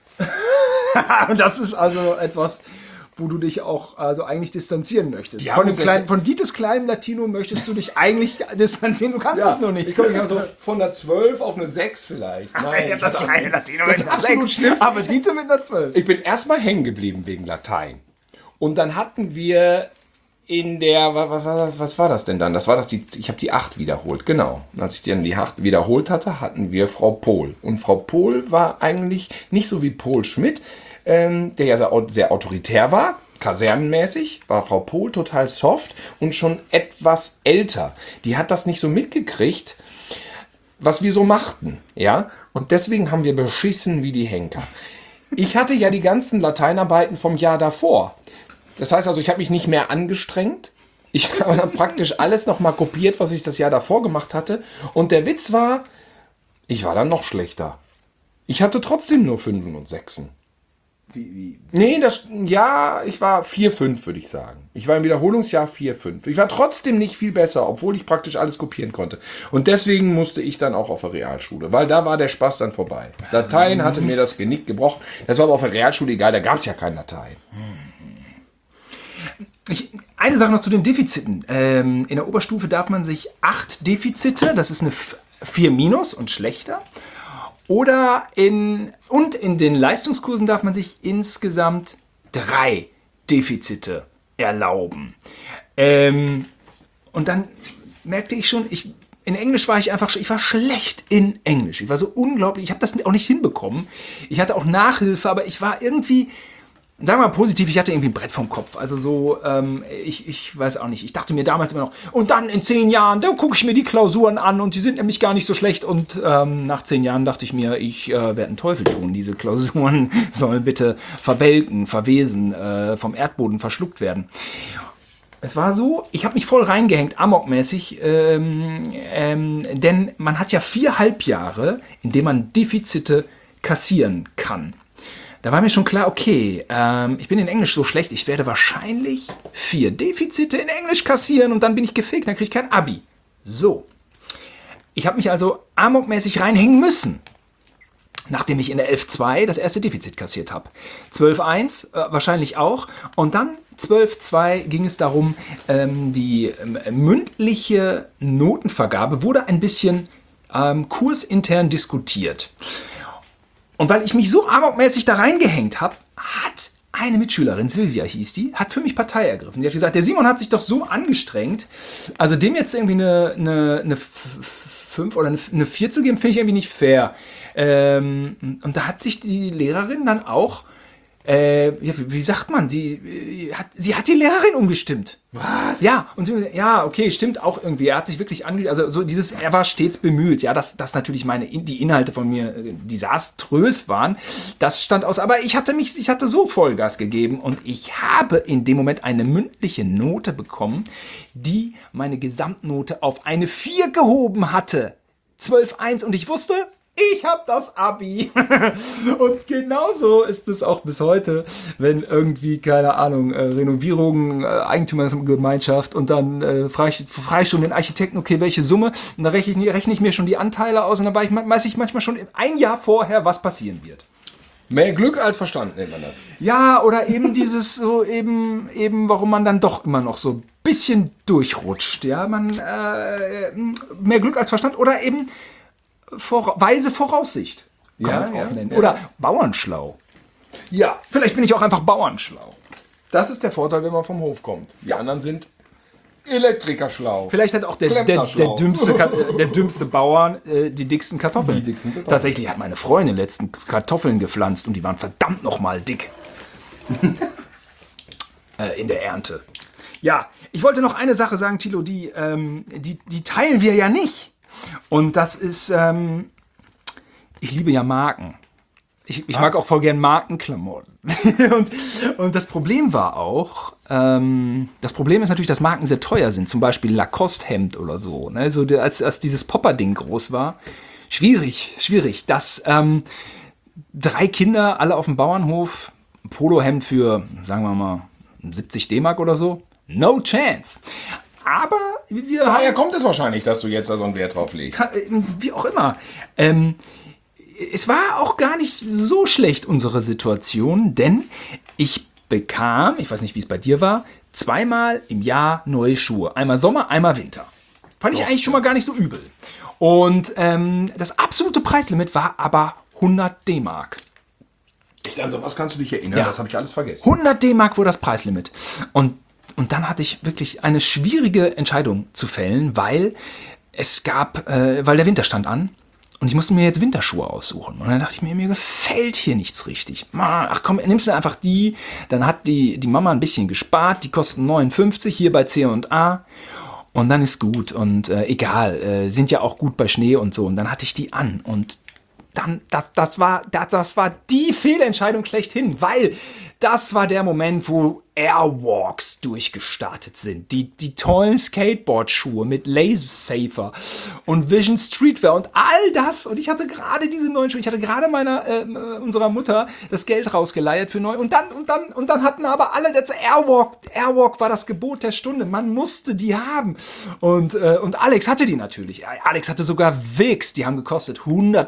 Und das ist also etwas, wo du dich auch also eigentlich distanzieren möchtest. Ja, Von Dieters kleinem Latinum möchtest du dich eigentlich distanzieren, du kannst es nur nicht. Ich komme also von der 12 auf eine 6 vielleicht. Nein, das kleine Latinum das ist absolut schlimm. Aber Dieter mit einer 12. Ich bin erstmal hängen geblieben wegen Latein. Und dann hatten wir in der, was war das denn dann? Das war das, ich habe die 8 wiederholt, genau. Und als ich dann die 8 wiederholt hatte, hatten wir Frau Pohl. Und Frau Pohl war eigentlich nicht so wie Pohl Schmidt, der ja sehr autoritär war, kasernenmäßig, war Frau Pohl total soft und schon etwas älter. Die hat das nicht so mitgekriegt, was wir so machten, ja. Und deswegen haben wir beschissen wie die Henker. Ich hatte ja die ganzen Lateinarbeiten vom Jahr davor. Das heißt also, ich habe mich nicht mehr angestrengt. Ich habe dann praktisch alles nochmal kopiert, was ich das Jahr davor gemacht hatte. Und der Witz war, ich war dann noch schlechter. Ich hatte trotzdem nur 5 und 6. Wie? Nee, ich war 4,5, würde ich sagen. Ich war im Wiederholungsjahr 4,5. Ich war trotzdem nicht viel besser, obwohl ich praktisch alles kopieren konnte. Und deswegen musste ich dann auch auf der Realschule, weil da war der Spaß dann vorbei. Latein hatte mir das Genick gebrochen. Das war aber auf der Realschule egal, da gab es ja kein Latein. Eine Sache noch zu den Defiziten. In der Oberstufe darf man sich 8 Defizite, das ist eine 4 minus und schlechter. Oder in den Leistungskursen darf man sich insgesamt 3 Defizite erlauben. Und dann merkte ich schon, in Englisch war ich war schlecht in Englisch. Ich war so unglaublich, ich habe das auch nicht hinbekommen. Ich hatte auch Nachhilfe, aber ich war irgendwie, sagen wir mal positiv, ich hatte irgendwie ein Brett vom Kopf. Also so, ich weiß auch nicht. Ich dachte mir damals immer noch, und dann in 10 Jahren, da gucke ich mir die Klausuren an und die sind nämlich gar nicht so schlecht. Und nach 10 Jahren dachte ich mir, ich werde einen Teufel tun. Diese Klausuren sollen bitte verwelken, verwesen, vom Erdboden verschluckt werden. Es war so, ich habe mich voll reingehängt, amokmäßig, denn man hat ja 4 Halbjahre, in denen man Defizite kassieren kann. Da war mir schon klar, okay, ich bin in Englisch so schlecht, ich werde wahrscheinlich 4 Defizite in Englisch kassieren und dann bin ich gefickt, dann kriege ich kein Abi. So. Ich habe mich also amokmäßig reinhängen müssen, nachdem ich in der 11.2 das erste Defizit kassiert habe. 12.1 wahrscheinlich auch. Und dann 12.2 ging es darum, die mündliche Notenvergabe wurde ein bisschen kursintern diskutiert. Und weil ich mich so amokmäßig da reingehängt habe, hat eine Mitschülerin, Silvia hieß die, hat für mich Partei ergriffen. Die hat gesagt, der Simon hat sich doch so angestrengt, also dem jetzt irgendwie eine 5 oder eine 4 zu geben, finde ich irgendwie nicht fair. Und da hat sich die Lehrerin dann auch, wie sagt man, sie hat die Lehrerin umgestimmt. Was? Ja, und sie, ja, okay, stimmt auch irgendwie. Er hat sich wirklich also so er war stets bemüht, ja, dass natürlich die Inhalte von mir desaströs waren, das stand aus. Aber ich hatte so Vollgas gegeben und ich habe in dem Moment eine mündliche Note bekommen, die meine Gesamtnote auf eine 4 gehoben hatte. 12,1 und ich wusste, ich habe das Abi. Und genauso ist es auch bis heute, wenn irgendwie, keine Ahnung, Renovierung, Eigentümergemeinschaft und dann frage ich schon den Architekten, okay, welche Summe? Und dann rechne ich mir schon die Anteile aus und dann weiß ich manchmal schon ein Jahr vorher, was passieren wird. Mehr Glück als Verstand nennt man das. Ja, oder eben dieses so eben, warum man dann doch immer noch so ein bisschen durchrutscht. Ja, mehr Glück als Verstand oder eben weise Voraussicht, kann man es auch nennen. Oder bauernschlau. Ja. Vielleicht bin ich auch einfach bauernschlau. Das ist der Vorteil, wenn man vom Hof kommt. Die anderen sind Elektriker schlau. Vielleicht hat auch der Klempner schlau. dümmste Bauern die dicksten Kartoffeln. Die dicksten Kartoffeln. Tatsächlich hat meine Freundin letztens Kartoffeln gepflanzt und die waren verdammt nochmal dick. In der Ernte. Ja, ich wollte noch eine Sache sagen, Thilo, die teilen wir ja nicht. Und das ist, ich liebe ja Marken. Ich mag auch voll gern Markenklamotten. und das Problem war auch, das Problem ist natürlich, dass Marken sehr teuer sind. Zum Beispiel Lacoste-Hemd oder so. Ne? So als dieses Popper-Ding groß war. Schwierig. Dass 3 Kinder, alle auf dem Bauernhof, ein Polohemd für, sagen wir mal, 70 D-Mark oder so. No chance. Aber Daher kommt es wahrscheinlich, dass du jetzt da so einen Wert drauf legst. wie auch immer. Es war auch gar nicht so schlecht, unsere Situation, denn ich bekam, ich weiß nicht, wie es bei dir war, 2-mal im Jahr neue Schuhe. Einmal Sommer, einmal Winter. Fand ich eigentlich schon mal gar nicht so übel. Und das absolute Preislimit war aber 100 D-Mark. An sowas kannst du dich erinnern, Ja. das habe ich alles vergessen. 100 D-Mark war das Preislimit. Und dann hatte ich wirklich eine schwierige Entscheidung zu fällen, weil weil der Winter stand an und ich musste mir jetzt Winterschuhe aussuchen. Und dann dachte ich mir gefällt hier nichts richtig. Ach komm, nimmst du einfach die. Dann hat die Mama ein bisschen gespart, die kosten 59 hier bei C&A. Und dann ist gut und egal, sind ja auch gut bei Schnee und so. Und dann hatte ich die an und dann, das war die Fehlentscheidung schlechthin, weil das war der Moment, wo Airwalks durchgestartet sind. Die tollen Skateboard-Schuhe mit Laser Safer und Vision Streetwear und all das. Und ich hatte gerade diese neuen Schuhe. Ich hatte gerade unserer Mutter das Geld rausgeleiert für neu. Und dann hatten aber alle das Airwalk. Airwalk war das Gebot der Stunde. Man musste die haben. Und Alex hatte die natürlich. Alex hatte sogar Vicks. Die haben gekostet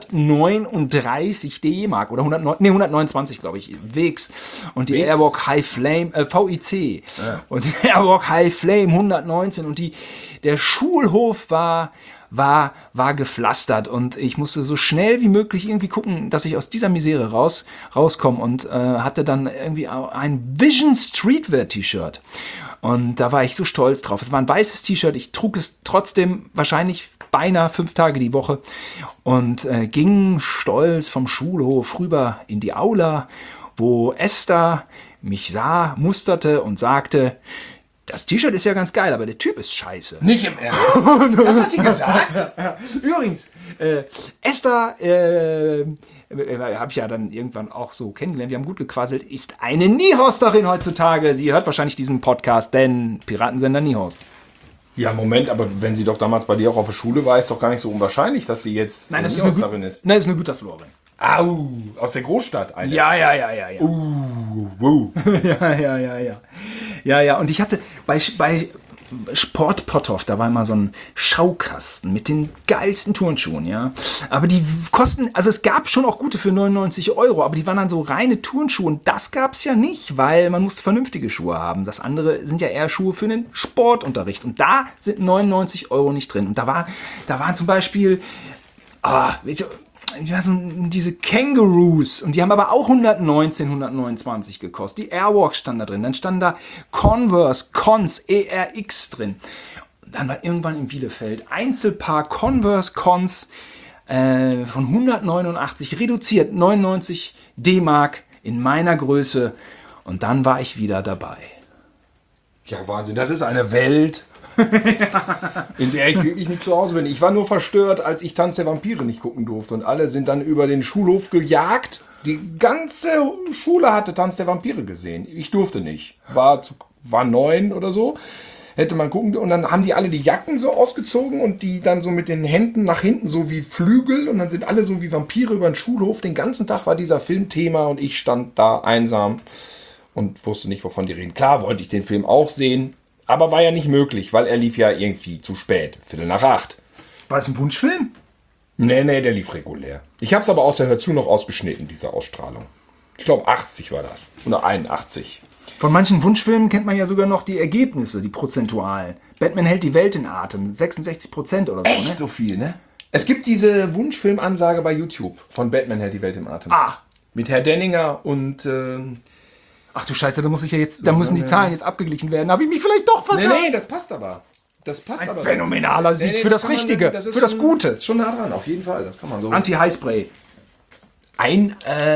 139 D-Mark oder 129, glaube ich. Vicks. Und die Vicks? Airwalk High Flame, VIC. Ja. Und die Airwalk High Flame 119. Und der Schulhof war gepflastert. Und ich musste so schnell wie möglich irgendwie gucken, dass ich aus dieser Misere rauskomme. Und hatte dann irgendwie ein Vision Streetwear T-Shirt. Und da war ich so stolz drauf. Es war ein weißes T-Shirt. Ich trug es trotzdem wahrscheinlich beinahe 5 Tage die Woche und ging stolz vom Schulhof rüber in die Aula, wo Esther mich sah, musterte und sagte, das T-Shirt ist ja ganz geil, aber der Typ ist scheiße. Nicht im Ernst. Das hat sie gesagt? Übrigens, Esther, habe ich ja dann irgendwann auch so kennengelernt, wir haben gut gequasselt, ist eine Niehorsterin heutzutage. Sie hört wahrscheinlich diesen Podcast, denn Piratensender Niehorst. Ja, Moment, aber wenn sie doch damals bei dir auch auf der Schule war, ist doch gar nicht so unwahrscheinlich, dass sie jetzt Nein, das ist Niehorsterin ist. Nein, das ist eine Gütersloherin. Au, aus der Großstadt, Alter. Ja. Wow. Ja. Und ich hatte bei Sport Potthoff, da war immer so ein Schaukasten mit den geilsten Turnschuhen, ja. Aber die kosten, also es gab schon auch gute für 99 €, aber die waren dann so reine Turnschuhe und das gab es ja nicht, weil man musste vernünftige Schuhe haben. Das andere sind ja eher Schuhe für den Sportunterricht und da sind 99 € nicht drin. Und da waren zum Beispiel, diese Kangaroos und die haben aber auch 129 gekostet. Die Airwalk stand da drin. Dann standen da Converse Cons ERX drin. Und dann war irgendwann in Bielefeld Einzelpaar Converse Cons von 189 reduziert, 99 D-Mark in meiner Größe. Und dann war ich wieder dabei. Ja, Wahnsinn, das ist eine Welt, in der ich wirklich nicht zu Hause bin. Ich war nur verstört, als ich Tanz der Vampire nicht gucken durfte. Und alle sind dann über den Schulhof gejagt. Die ganze Schule hatte Tanz der Vampire gesehen. Ich durfte nicht. War 9 oder so. Hätte man gucken. Und dann haben die alle die Jacken so ausgezogen und die dann so mit den Händen nach hinten so wie Flügel. Und dann sind alle so wie Vampire über den Schulhof. Den ganzen Tag war dieser Film Thema und ich stand da einsam und wusste nicht, wovon die reden. Klar wollte ich den Film auch sehen. Aber war ja nicht möglich, weil er lief ja irgendwie zu spät. 7:45. War es ein Wunschfilm? Nee, der lief regulär. Ich habe es aber aus der Hör zu noch ausgeschnitten, diese Ausstrahlung. Ich glaube 80 war das. Oder 81. Von manchen Wunschfilmen kennt man ja sogar noch die Ergebnisse, die prozentualen. Batman hält die Welt in Atem, 66% oder so. Echt Ne? so viel, ne? Es gibt diese Wunschfilmansage bei YouTube von Batman hält die Welt im Atem. Ah, Mit Herr Denninger und Ach du Scheiße, da müssen die Zahlen jetzt abgeglichen werden. Habe ich mich vielleicht doch vertan? Nee, das passt aber. Das passt aber. Phänomenaler Sieg für das Richtige, für das Gute. Schon nah dran, auf jeden Fall. Das kann man so. Anti-Highspray. Ein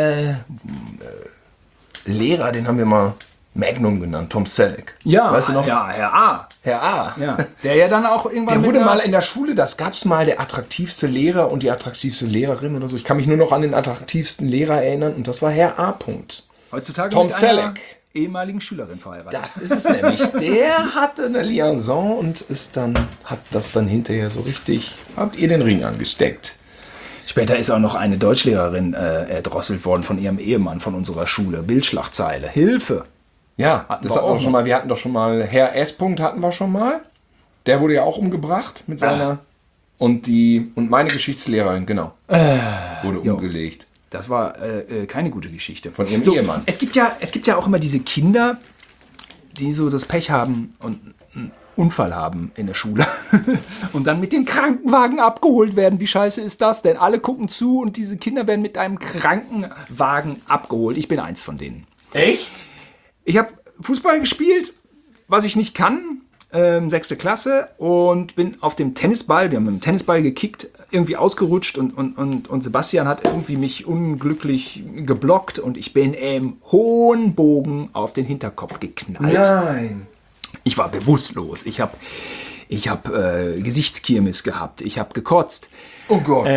Lehrer, den haben wir mal Magnum genannt, Tom Selleck. Ja, weißt du noch? ja, Herr A. Herr A. Ja, der ja dann auch irgendwann Der wurde mal in der Schule, das gab's mal, der attraktivste Lehrer und die attraktivste Lehrerin oder so. Ich kann mich nur noch an den attraktivsten Lehrer erinnern und das war Herr A. heutzutage Tom mit einer Selleck. ehemaligen Schülerin verheiratet. Das ist es nämlich. Der hatte eine Liaison und hat das dann hinterher so richtig, habt ihr den Ring angesteckt. Später ist auch noch eine Deutschlehrerin erdrosselt worden von ihrem Ehemann von unserer Schule. Bildschlagzeile. Hilfe! Ja, Hatten das wir hatten wir auch schon mal. Wir hatten doch schon mal Herr S. hatten wir schon mal. Der wurde ja auch umgebracht mit seiner und meine Geschichtslehrerin, genau. Wurde umgelegt. Das war keine gute Geschichte. Von ihrem Ehemann. Es gibt ja auch immer diese Kinder, die so das Pech haben und einen Unfall haben in der Schule und dann mit dem Krankenwagen abgeholt werden. Wie scheiße ist das denn? Alle gucken zu und diese Kinder werden mit einem Krankenwagen abgeholt. Ich bin eins von denen. Echt? Ich habe Fußball gespielt, was ich nicht kann, 6. Klasse, und bin auf dem Tennisball, wir haben mit dem Tennisball gekickt, irgendwie ausgerutscht und Sebastian hat irgendwie mich unglücklich geblockt und ich bin im hohen Bogen auf den Hinterkopf geknallt. Nein. Ich war bewusstlos. Ich hab Gesichtskirmes gehabt. Ich habe gekotzt. Oh Gott.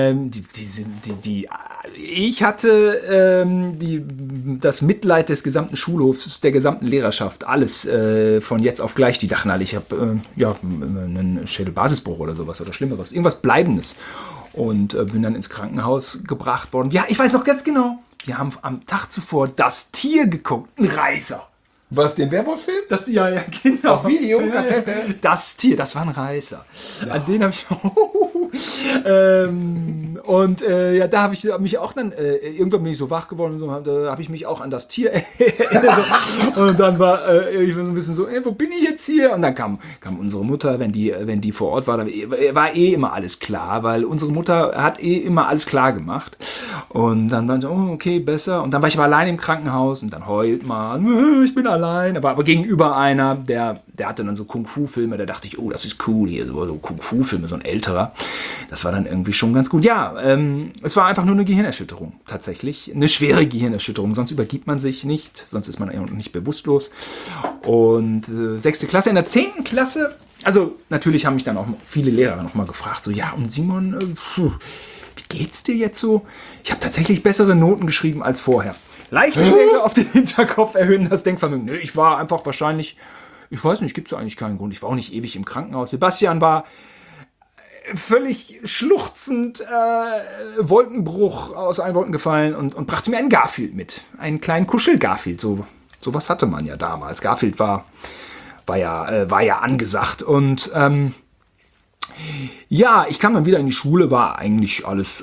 Ich hatte das Mitleid des gesamten Schulhofs, der gesamten Lehrerschaft, alles von jetzt auf gleich. Die dachten alle, ich habe einen Schädelbasisbruch oder sowas oder Schlimmeres, irgendwas Bleibendes. Und bin dann ins Krankenhaus gebracht worden. Ja, ich weiß noch ganz genau, wir haben am Tag zuvor Das Tier geguckt, ein Reißer. Was, den Werwolf-Film? Ja, genau. Auf Video, Ja, Kassette? Das Tier, das war ein Reißer. Ja. An den habe ich... da habe ich mich auch dann... irgendwann bin ich so wach geworden und so, da habe ich mich auch an das Tier erinnert. Und dann war ich war so ein bisschen so, wo bin ich jetzt hier? Und dann kam unsere Mutter, wenn die vor Ort war, da war immer alles klar, weil unsere Mutter hat immer alles klar gemacht. Und dann war so, oh, okay, besser. Und dann war ich aber allein im Krankenhaus und dann heult man, ich bin allein. Aber gegenüber einer, der hatte dann so Kung-Fu-Filme, da dachte ich, oh, das ist cool hier, so Kung-Fu-Filme, so ein älterer. Das war dann irgendwie schon ganz gut. Ja, es war einfach nur eine Gehirnerschütterung, tatsächlich. Eine schwere Gehirnerschütterung, sonst übergibt man sich nicht, sonst ist man nicht bewusstlos. Und 6. Klasse, in der 10. Klasse, also natürlich haben mich dann auch viele Lehrer noch mal gefragt, so, ja, und Simon, wie geht's dir jetzt so? Ich habe tatsächlich bessere Noten geschrieben als vorher. Leichte Schläge auf den Hinterkopf erhöhen das Denkvermögen. Nö, ich war einfach wahrscheinlich, ich weiß nicht, gibt es eigentlich keinen Grund. Ich war auch nicht ewig im Krankenhaus. Sebastian war völlig schluchzend, Wolkenbruch aus allen Wolken gefallen und brachte mir einen Garfield mit. Einen kleinen Kuschel-Garfield. So was hatte man ja damals. Garfield war ja angesagt. Und ja, ich kam dann wieder in die Schule, war eigentlich alles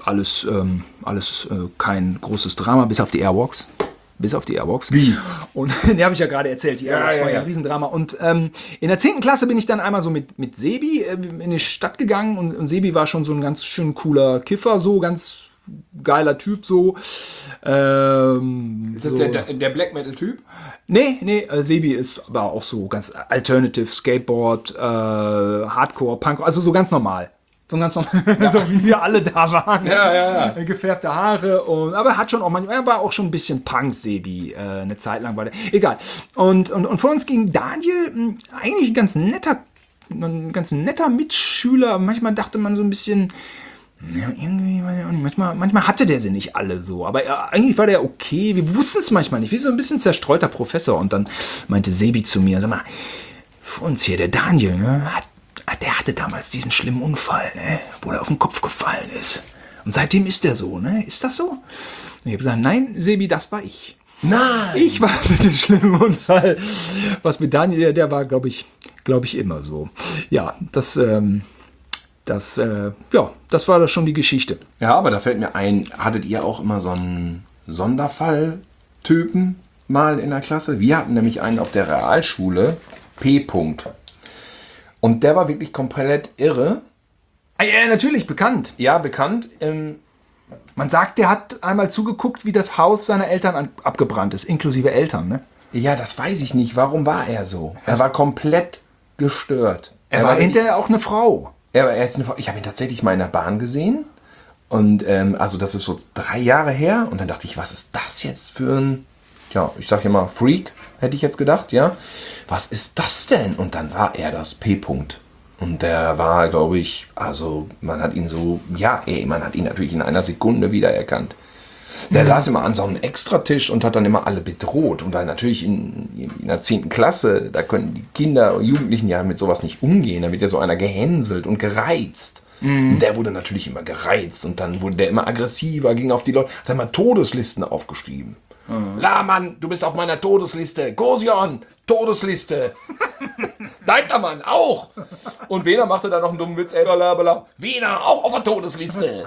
kein großes Drama, bis auf die Airwalks. Wie? Und die habe ich ja gerade erzählt. Die Airwalks war ja ein Riesendrama. Und in der 10. Klasse bin ich dann einmal so mit Sebi in die Stadt gegangen. Und Sebi war schon so ein ganz schön cooler Kiffer, so ganz geiler Typ so. Ist das so der Black Metal-Typ? Nee, Sebi ist aber auch so ganz Alternative, Skateboard, Hardcore, Punk, also so ganz normal. So ganz normal, so wie wir alle da waren. Ja. Gefärbte Haare. Aber er hat schon auch manchmal, er war auch schon ein bisschen Punk, Sebi, eine Zeit lang war der. Egal. Und vor uns ging Daniel, eigentlich ein ganz netter Mitschüler. Manchmal dachte man so ein bisschen, ja, irgendwie, manchmal hatte der sie nicht alle so, aber eigentlich war der okay, wir wussten es manchmal nicht, wie so ein bisschen zerstreuter Professor. Und dann meinte Sebi zu mir, sag mal, vor uns hier, der Daniel, ne, der hatte damals diesen schlimmen Unfall, ne, wo er auf den Kopf gefallen ist. Und seitdem ist der so, ne, ist das so? Und ich habe gesagt, nein, Sebi, das war ich. Nein! Ich war es mit dem schlimmen Unfall. Was mit Daniel, der war, glaube ich, immer so. Ja, das war da schon die Geschichte. Ja, aber da fällt mir ein, hattet ihr auch immer so einen Sonderfall-Typen mal in der Klasse? Wir hatten nämlich einen auf der Realschule, P. Und der war wirklich komplett irre. Ja, natürlich, bekannt. Ja, bekannt. Man sagt, der hat einmal zugeguckt, wie das Haus seiner Eltern abgebrannt ist, inklusive Eltern, ne? Ja, das weiß ich nicht. Warum war er so? Er war komplett gestört. Er war hinterher auch eine Frau. Er ist eine Frau. Ich habe ihn tatsächlich mal in der Bahn gesehen. Und also das ist so 3 Jahre her. Und dann dachte ich, was ist das jetzt für ein, ja, ich sag ja mal Freak, hätte ich jetzt gedacht, ja. Was ist das denn? Und dann war er das P-Punkt. Und der war, glaube ich, also man hat ihn so, ja, man hat ihn natürlich in einer Sekunde wiedererkannt. Der saß immer an so einem Extratisch und hat dann immer alle bedroht. Und weil natürlich in der 10. Klasse, da können die Kinder und Jugendlichen ja mit sowas nicht umgehen. Da wird ja so einer gehänselt und gereizt. Und der wurde natürlich immer gereizt. Und dann wurde der immer aggressiver, ging auf die Leute, hat immer Todeslisten aufgeschrieben. Lahmann, du bist auf meiner Todesliste. Gosion, Todesliste. Deitermann, auch. Und Wehner machte dann noch einen dummen Witz. Wehner, auch auf der Todesliste.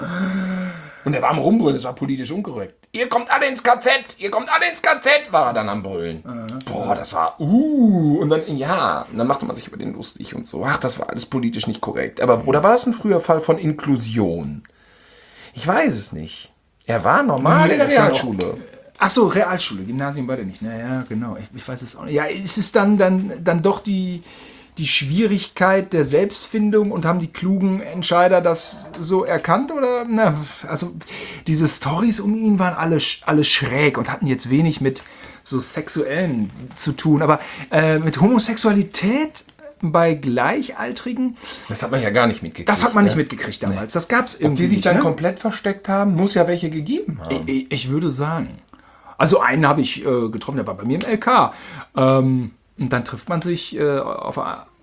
Und er war am Rumbrüllen, es war politisch unkorrekt. Ihr kommt alle ins KZ, ihr kommt alle ins KZ, war er dann am Brüllen. Boah, das war, und dann, ja, und dann machte man sich über den lustig und so. Ach, das war alles politisch nicht korrekt. Aber, oder war das ein früher Fall von Inklusion? Ich weiß es nicht. Er war normal in der Realschule. Ach so, Realschule, Gymnasium war der nicht. Naja, genau, ich weiß es auch nicht. Ja, ist es dann doch die Schwierigkeit der Selbstfindung und haben die klugen Entscheider das so erkannt? Oder, na, also diese Storys um ihn waren alle schräg und hatten jetzt wenig mit so Sexuellen zu tun. Aber mit Homosexualität bei Gleichaltrigen... Das hat man ja gar nicht mitgekriegt. Das hat man nicht mitgekriegt damals. Das gab es irgendwie die sich nicht, dann ne? komplett versteckt haben, muss ja welche gegeben haben. Ich würde sagen. Also einen habe ich getroffen, der war bei mir im LK. Und dann trifft man sich auf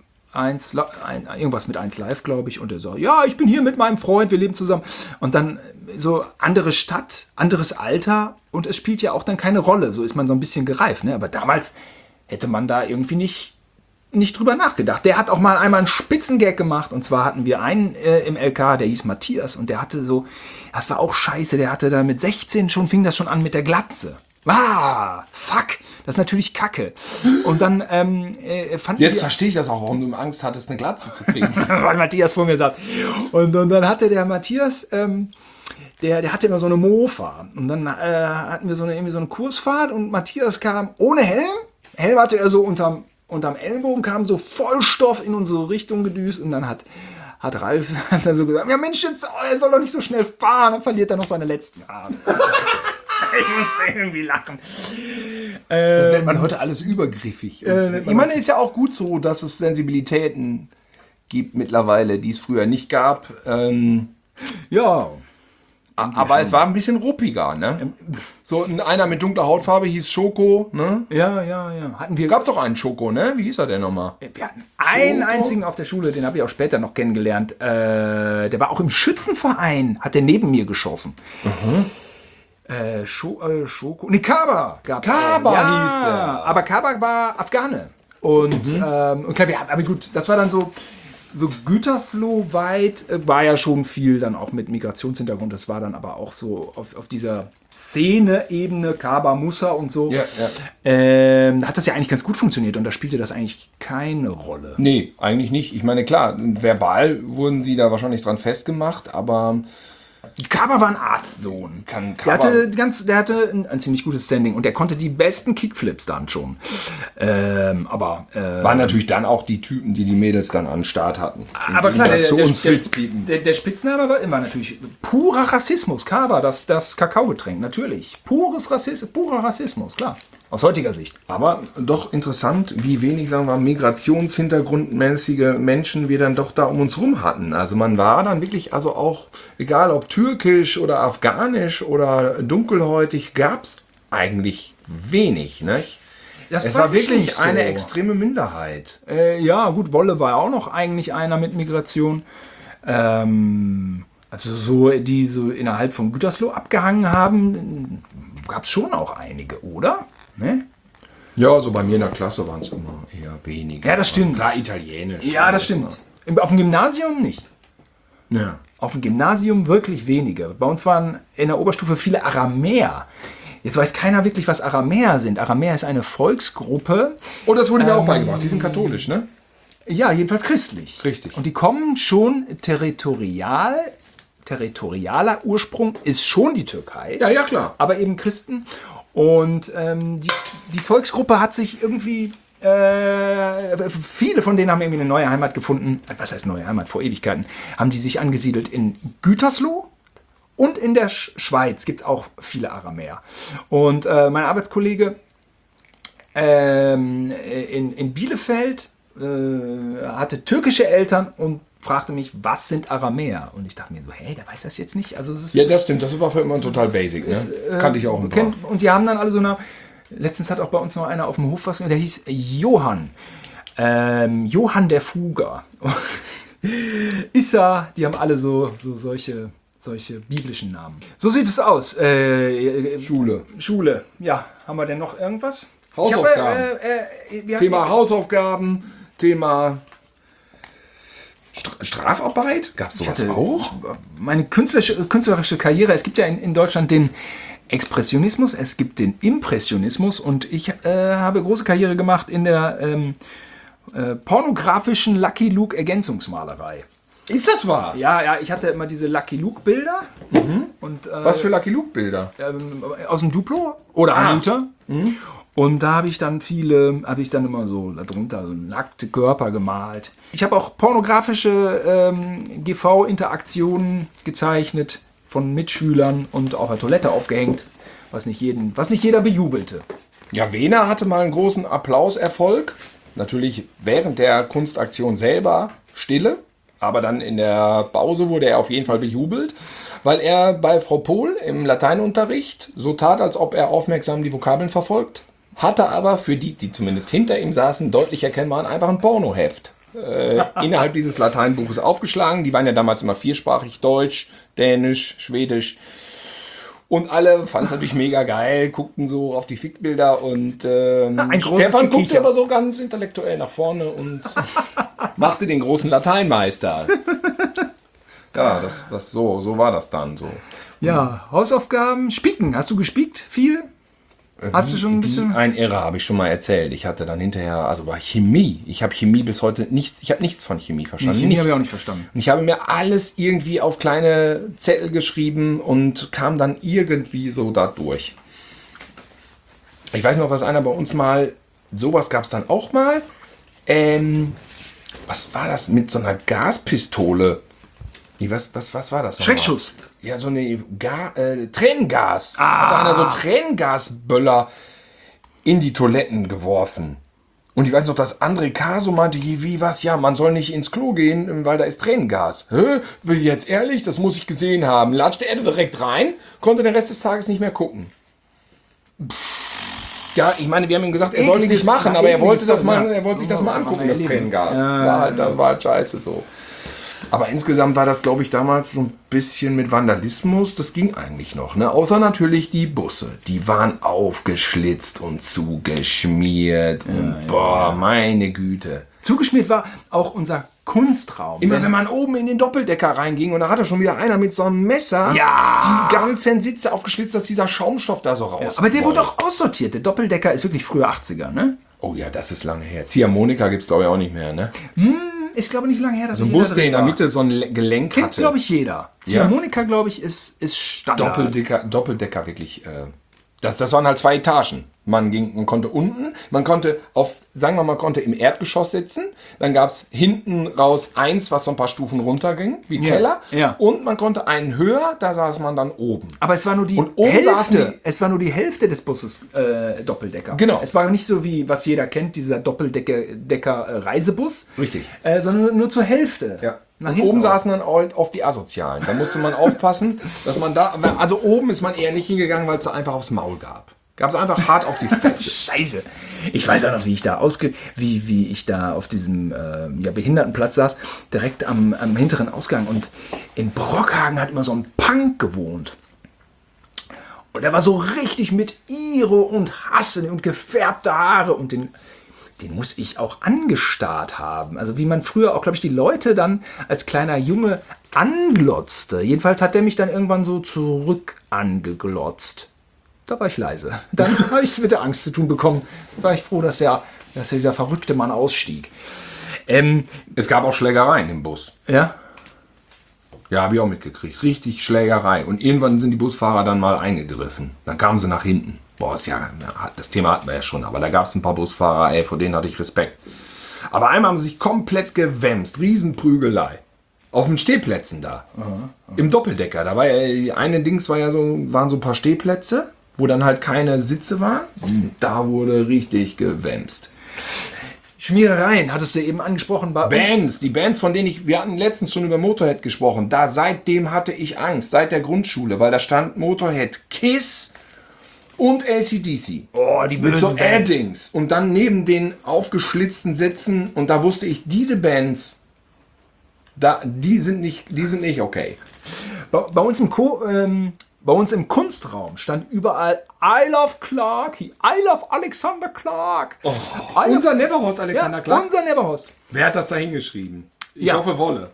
irgendwas mit 1 Live, glaube ich. Und er sagt, ja, ich bin hier mit meinem Freund, wir leben zusammen. Und dann so andere Stadt, anderes Alter. Und es spielt ja auch dann keine Rolle. So ist man so ein bisschen gereift. Ne? Aber damals hätte man da irgendwie nicht drüber nachgedacht. Der hat auch mal einmal einen Spitzengag gemacht. Und zwar hatten wir einen im LK, der hieß Matthias. Und der hatte so, das war auch scheiße, der hatte da mit 16 fing das schon an mit der Glatze. Fuck, das ist natürlich Kacke. Und dann fanden Jetzt verstehe ich das auch, warum du Angst hattest, eine Glatze zu kriegen. weil Matthias vor mir sagt. Und dann hatte der Matthias, der hatte immer so eine Mofa. Und dann hatten wir irgendwie so eine Kursfahrt und Matthias kam ohne Helm. Helm hatte er so unterm Ellenbogen, kam so Vollstoff in unsere Richtung gedüst und dann hat Ralf dann so gesagt, ja Mensch, jetzt, er soll doch nicht so schnell fahren, dann verliert er noch seine letzten Arme. Ich musste irgendwie lachen. Das nennt man heute alles übergriffig. Ich meine, ist ja auch gut so, dass es Sensibilitäten gibt mittlerweile, die es früher nicht gab. Ja. Aber es war ein bisschen ruppiger, ne? So einer mit dunkler Hautfarbe hieß Schoko, ne? Ja. Gab's doch einen Schoko, ne? Wie hieß er denn nochmal? Wir hatten einen einzigen auf der Schule, den habe ich auch später noch kennengelernt. Der war auch im Schützenverein, hat der neben mir geschossen. Schoko. Ne, Kaba gab's. Kaba hieß der. Aber Kaba war Afghane. Und klar, aber gut, das war dann so Gütersloh weit, war ja schon viel dann auch mit Migrationshintergrund. Das war dann aber auch so auf dieser Szene-Ebene, Kaba, Musa und so. Ja. Da hat das ja eigentlich ganz gut funktioniert und da spielte das eigentlich keine Rolle. Nee, eigentlich nicht. Ich meine, klar, verbal wurden sie da wahrscheinlich dran festgemacht, aber... Kaba war ein Arztsohn. Der hatte ein ziemlich gutes Standing und der konnte die besten Kickflips dann schon. Waren natürlich dann auch die Typen, die Mädels dann an den Start hatten. Aber klar, der der Spitzname war immer natürlich purer Rassismus. Kaba, das Kakaogetränk, natürlich. Purer Rassismus, klar. Aus heutiger Sicht. Aber doch interessant, wie wenig, sagen wir, migrationshintergrundmäßige Menschen wir dann doch da um uns rum hatten. Also man war dann wirklich, also auch, egal ob türkisch oder afghanisch oder dunkelhäutig, gab es eigentlich wenig, ne? Es war wirklich eine extreme Minderheit. Ja, gut, Wolle war auch noch eigentlich einer mit Migration. Also die so innerhalb von Gütersloh abgehangen haben, gab es schon auch einige, oder? Ne? Ja, so bei mir in der Klasse waren es immer eher weniger. Ja, das stimmt. Klar, italienisch. Ja, das stimmt. Auf dem Gymnasium nicht. Ja. Auf dem Gymnasium wirklich wenige. Bei uns waren in der Oberstufe viele Aramäer. Jetzt weiß keiner wirklich, was Aramäer sind. Aramäer ist eine Volksgruppe. Oh, das wurde mir auch beigebracht. Die sind katholisch, ne? Ja, jedenfalls christlich. Richtig. Und die kommen schon territorialer Ursprung ist schon die Türkei. Ja, klar. Aber eben Christen. Und die Volksgruppe hat sich irgendwie, viele von denen haben irgendwie eine neue Heimat gefunden. Was heißt neue Heimat? Vor Ewigkeiten haben die sich angesiedelt in Gütersloh. Und in der Schweiz gibt es auch viele Aramäer. Und mein Arbeitskollege in Bielefeld hatte türkische Eltern und fragte mich, was sind Aramäer? Und ich dachte mir so, hey, der weiß das jetzt nicht. Also, es ist, Ja, das stimmt. Das war für immer total basic. Ne? Kannte ich auch ein paar. und die haben dann alle so eine. Letztens hat auch bei uns noch einer auf dem Hof was, der hieß Johann. Johann der Fuger. Issa, die haben alle solche biblischen Namen. So sieht es aus. Schule. Ja, haben wir denn noch irgendwas? Hausaufgaben. Thema Hausaufgaben, Thema Strafarbeit. Gab es sowas auch? Meine künstlerische Karriere, es gibt ja in Deutschland den Expressionismus, es gibt den Impressionismus und ich habe große Karriere gemacht in der pornografischen Lucky Luke Ergänzungsmalerei. Ist das wahr? Ja, ich hatte immer diese Lucky Luke Bilder. Und, Was für Lucky Luke Bilder? aus dem Duplo oder Anmuter. Und da habe ich dann immer so darunter so nackte Körper gemalt. Ich habe auch pornografische GV-Interaktionen gezeichnet von Mitschülern und auch eine Toilette aufgehängt, was nicht jeder bejubelte. Ja, Wehner hatte mal einen großen Applauserfolg. Natürlich während der Kunstaktion selber Stille, aber dann in der Pause wurde er auf jeden Fall bejubelt, weil er bei Frau Pohl im Lateinunterricht so tat, als ob er aufmerksam die Vokabeln verfolgt, hatte aber für die zumindest hinter ihm saßen, deutlich erkennbar einfach ein Pornoheft innerhalb dieses Lateinbuches aufgeschlagen. Die waren ja damals immer viersprachig, Deutsch, Dänisch, Schwedisch. Und alle fanden es natürlich mega geil, guckten so auf die Fickbilder und Stefan guckte aber so ganz intellektuell nach vorne und machte den großen Lateinmeister. Ja, so war das dann so. Ja, Hausaufgaben, Spicken. Hast du gespiekt? Viel? Hast du schon ein bisschen? Ein Irre, habe ich schon mal erzählt. Ich hatte dann hinterher, also bei Chemie, ich habe Chemie bis heute nichts von Chemie verstanden. Chemie habe ich auch nicht verstanden. Und ich habe mir alles irgendwie auf kleine Zettel geschrieben und kam dann irgendwie so da durch. Ich weiß noch, dass einer bei uns mal, sowas gab es dann auch mal, was war das mit so einer Gaspistole? Was war das? Schreckschuss. Ja, so eine Tränengas. Hat einer so Tränengasböller in die Toiletten geworfen. Und ich weiß noch, dass André Caso meinte, wie was? Ja, man soll nicht ins Klo gehen, weil da ist Tränengas. Hä? Will jetzt ehrlich? Das muss ich gesehen haben. Latschte er direkt rein, konnte den Rest des Tages nicht mehr gucken. Ja, ich meine, wir haben ihm gesagt, er soll es nicht machen, aber er wollte sich das mal angucken, das Tränengas. War halt scheiße so. Aber insgesamt war das, glaube ich, damals so ein bisschen mit Vandalismus. Das ging eigentlich noch, ne? Außer natürlich die Busse. Die waren aufgeschlitzt und zugeschmiert. Meine Güte. Zugeschmiert war auch unser Kunstraum. Immer wenn man oben in den Doppeldecker reinging und da hatte schon wieder einer mit so einem Messer die ganzen Sitze aufgeschlitzt, dass dieser Schaumstoff da so raus. Aber der wurde auch aussortiert. Der Doppeldecker ist wirklich früher 80er, ne? Oh ja, das ist lange her. Ziehharmonika gibt es, glaube ich, auch nicht mehr, ne? Ist, glaube ich, nicht lange her, dass so ein Bus, der in der Mitte so ein Gelenk kennt, hatte. glaube ich, jeder. Ziehharmonika, glaube ich, ist Standard. Doppeldecker wirklich. Das waren halt 2 Etagen. Man konnte unten, sagen wir mal, konnte im Erdgeschoss sitzen. Dann gab es hinten raus eins, was so ein paar Stufen runterging, wie Keller. Ja. Und man konnte einen höher, da saß man dann oben. Aber es war nur die Es war nur die Hälfte des Busses Doppeldecker. Genau. Es war nicht so wie, was jeder kennt, dieser Doppeldecker Reisebus. Richtig. Sondern nur zur Hälfte. Ja. Nach Und hinten oben raus. saßen dann auf die Asozialen. Da musste man aufpassen, dass man da. Also oben ist man eher nicht hingegangen, weil es da einfach aufs Maul gab. Gab es einfach hart auf die Fresse. Scheiße. Ich weiß auch noch, wie ich da auf diesem Behindertenplatz saß, direkt am hinteren Ausgang. Und in Brockhagen hat immer so ein Punk gewohnt. Und der war so richtig mit Iro und Hasse und gefärbte Haare. Und den muss ich auch angestarrt haben. Also wie man früher auch, glaube ich, die Leute dann als kleiner Junge anglotzte. Jedenfalls hat der mich dann irgendwann so zurück angeglotzt. Da war ich leise. Dann habe ich es mit der Angst zu tun bekommen. Da war ich froh, dass dieser verrückte Mann ausstieg. Es gab auch Schlägereien im Bus. Ja? Ja, habe ich auch mitgekriegt. Richtig Schlägerei. Und irgendwann sind die Busfahrer dann mal eingegriffen. Dann kamen sie nach hinten. boah, das Thema hatten wir ja schon, aber da gab es ein paar Busfahrer, ey, vor denen hatte ich Respekt. Aber einmal haben sie sich komplett gewämst, Riesenprügelei. Auf den Stehplätzen da. Im Doppeldecker. Da war ja, waren so ein paar Stehplätze, wo dann halt keine Sitze waren. Und da wurde richtig gewämst. Schmierereien, hattest du eben angesprochen. Die Bands, von denen wir hatten letztens schon über Motorhead gesprochen. Seitdem hatte ich Angst, seit der Grundschule, weil da stand Motorhead, Kiss und AC/DC. Oh, die Mit bösen so Bands. Addings. Und dann neben den aufgeschlitzten Sitzen. Und da wusste ich, diese Bands, die sind nicht okay. Bei uns im Kunstraum stand überall I love Clarky, I love Alexander Clark. Unser Neverhorst Alexander Clark. Unser Neverhorst. Wer hat das da hingeschrieben? Ich Ja. hoffe, Wolle.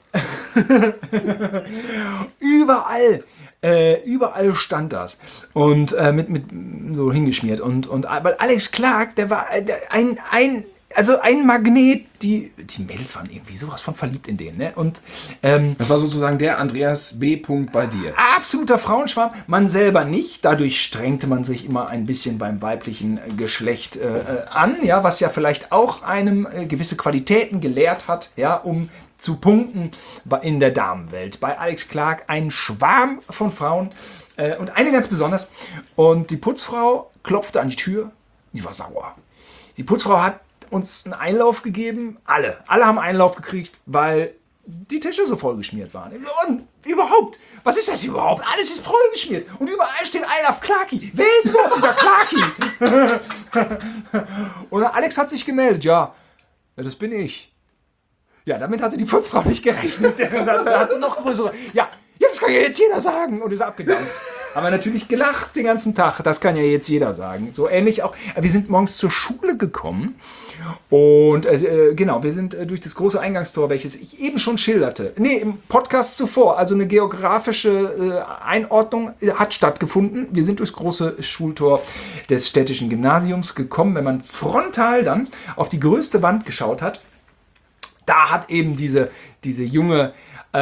Überall stand das und mit so hingeschmiert weil Alex Clark, der war ein Magnet, die Mädels waren irgendwie sowas von verliebt in den, ne? Und Das war sozusagen der Andreas B. Punkt bei dir. absoluter Frauenschwarm, man selber nicht, dadurch strengte man sich immer ein bisschen beim weiblichen Geschlecht an, ja, was ja vielleicht auch einem gewisse Qualitäten gelehrt hat, ja, um zu punkten in der Damenwelt. Bei Alex Clark ein Schwarm von Frauen und eine ganz besonders. Und die Putzfrau klopfte an die Tür, die war sauer. Die Putzfrau hat uns einen Einlauf gegeben, alle haben Einlauf gekriegt, weil die Tische so vollgeschmiert waren. Und überhaupt, was ist das überhaupt? Alles ist vollgeschmiert und überall steht I love Clarky. Wer ist überhaupt dieser Clarky? Und Alex hat sich gemeldet, ja, das bin ich. Ja, damit hatte die Putzfrau nicht gerechnet. Da hat sie noch größere. Ja, das kann ja jetzt jeder sagen. Und ist abgegangen. Haben wir natürlich gelacht den ganzen Tag. Das kann ja jetzt jeder sagen. So ähnlich auch. Wir sind morgens zur Schule gekommen. Und genau, wir sind durch das große Eingangstor, welches ich eben schon schilderte. Nee, im Podcast zuvor. Also eine geografische Einordnung hat stattgefunden. Wir sind durchs große Schultor des städtischen Gymnasiums gekommen. Wenn man frontal dann auf die größte Wand geschaut hat, da hat eben diese junge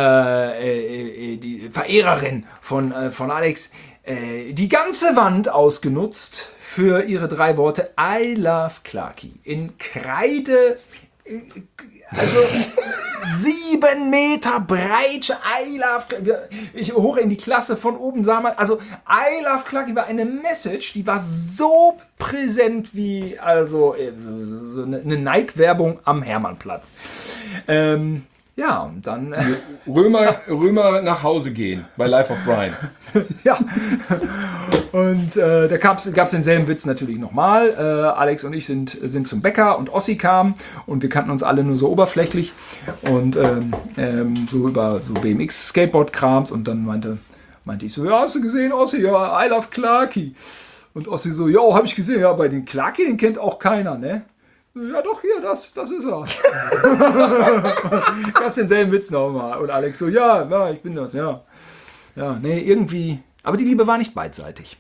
die Verehrerin von Alex die ganze Wand ausgenutzt für ihre 3 Worte I love Clarky. In Kreide, also 7 Meter breit, I love Clarky. Ich hoch in die Klasse von oben sah man, also I love Clarky war eine Message, die war so präsent wie so eine Nike-Werbung am Hermannplatz. Ja, und dann... Römer nach Hause gehen bei Life of Brian. Ja, und da gab es denselben Witz natürlich nochmal. Alex und ich sind zum Bäcker und Ossi kam und wir kannten uns alle nur so oberflächlich und so über so BMX-Skateboard-Krams und dann meinte ich so, ja, hast du gesehen, Ossi? Ja, I love Clarky. Und Ossi so, ja, habe ich gesehen, ja, bei den Clarky, den kennt auch keiner, ne? Ja doch, hier, das ist er. Gab's denselben Witz nochmal. Und Alex so, ja, ich bin das, ja. Ja, nee, irgendwie. Aber die Liebe war nicht beidseitig.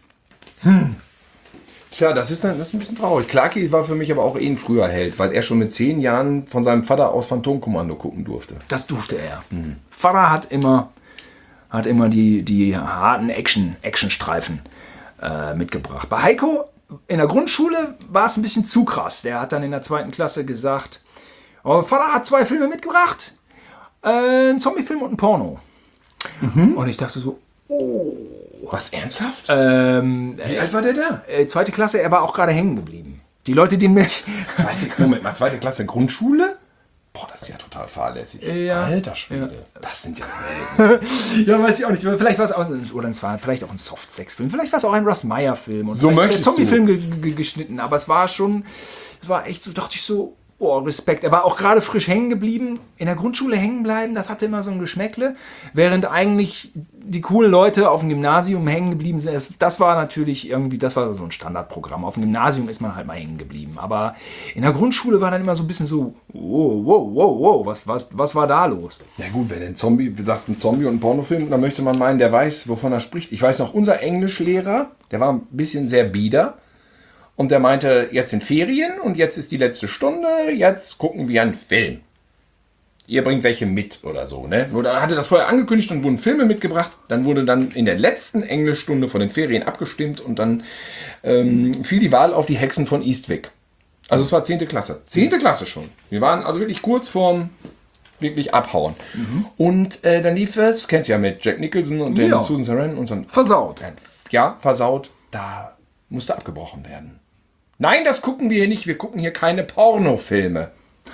Tja, das ist ein bisschen traurig. Clarky war für mich aber auch ein früher Held, weil er schon mit 10 Jahren von seinem Vater aus Phantomkommando gucken durfte. Das durfte er. Vater hat immer die harten Actionstreifen mitgebracht. Bei Heiko in der Grundschule war es ein bisschen zu krass. Der hat dann in der 2. Klasse gesagt, oh, Vater hat 2 Filme mitgebracht, ein Zombie-Film und ein Porno. Und ich dachte so, oh. Was, ernsthaft? Wie alt war der da? 2. Klasse, er war auch gerade hängen geblieben. Die Leute, die mir... Moment mal, 2. Klasse Grundschule? Boah, das ist ja total fahrlässig. Ja. Alter Schwede. Ja. Das sind ja Welten. Ja, weiß ich auch nicht. Vielleicht war es auch, oder es war vielleicht auch ein Soft-Sex-Film. Vielleicht war es auch ein Russ Meyer-Film. So möchtest du. Zombie-Film geschnitten. Aber es war echt so, dachte ich so, oh, Respekt. Er war auch gerade frisch hängen geblieben. In der Grundschule hängen bleiben, das hatte immer so ein Geschmäckle. Während eigentlich die coolen Leute auf dem Gymnasium hängen geblieben sind. Das war natürlich irgendwie, das war so ein Standardprogramm. Auf dem Gymnasium ist man halt mal hängen geblieben. Aber in der Grundschule war dann immer so ein bisschen so, wow, was war da los? Ja gut, wenn du sagst ein Zombie und ein Pornofilm, dann möchte man meinen, der weiß, wovon er spricht. Ich weiß noch, unser Englischlehrer, der war ein bisschen sehr bieder. Und der meinte, jetzt sind Ferien und jetzt ist die letzte Stunde, jetzt gucken wir einen Film. ihr bringt welche mit oder so, ne? Oder hatte das vorher angekündigt und wurden Filme mitgebracht. Dann wurde dann in der letzten Englischstunde von den Ferien abgestimmt und dann fiel die Wahl auf die Hexen von Eastwick. Also es war 10. Klasse. 10. Klasse schon. Wir waren also wirklich kurz vorm wirklich abhauen. Und dann lief es, kennst du ja mit Jack Nicholson und den Susan Sarandon und so. Versaut. Ja, versaut. Da musste abgebrochen werden. Nein, das gucken wir hier nicht. Wir gucken hier keine Pornofilme.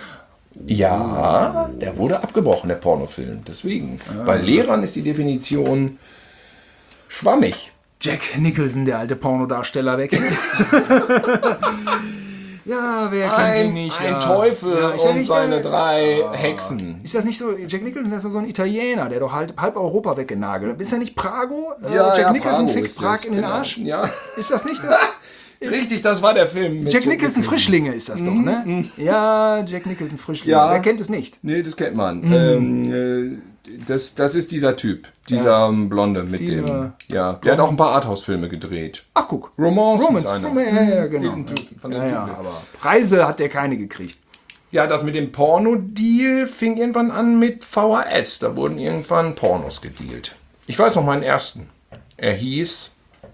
Ja, der wurde abgebrochen, der Pornofilm. Deswegen. Bei Lehrern ist die Definition schwammig. Jack Nicholson, der alte Pornodarsteller, weg. Ja, wer kennt ihn nicht? Ein ja. Teufel Ja, ich und nicht, seine 3 Hexen. Ist das nicht so? Jack Nicholson, das ist so ein Italiener, der doch halb Europa weggenagelt hat. Ist ja nicht Prago? Jack Nicholson Prago fixt ist Prag es, in den genau. Arsch? Ja. Ist das nicht das? Richtig, das war der Film. Mit Jack Nicholson Frischlinge ist das doch, ne? Ja, Jack Nicholson Frischlinge. Ja. Wer kennt es nicht? Nee, das kennt man. Das ist dieser Typ. Dieser Blonde mit dem. Ja, der hat auch ein paar Arthouse-Filme gedreht. Ach, guck. Romance ist einer. Ja, genau. Diesen Typen. Von dem Ja, Typen. aber Preise hat der keine gekriegt. Ja, das mit dem Porno-Deal fing irgendwann an mit VHS. Da wurden irgendwann Pornos gedealt. Ich weiß noch meinen ersten. Er hieß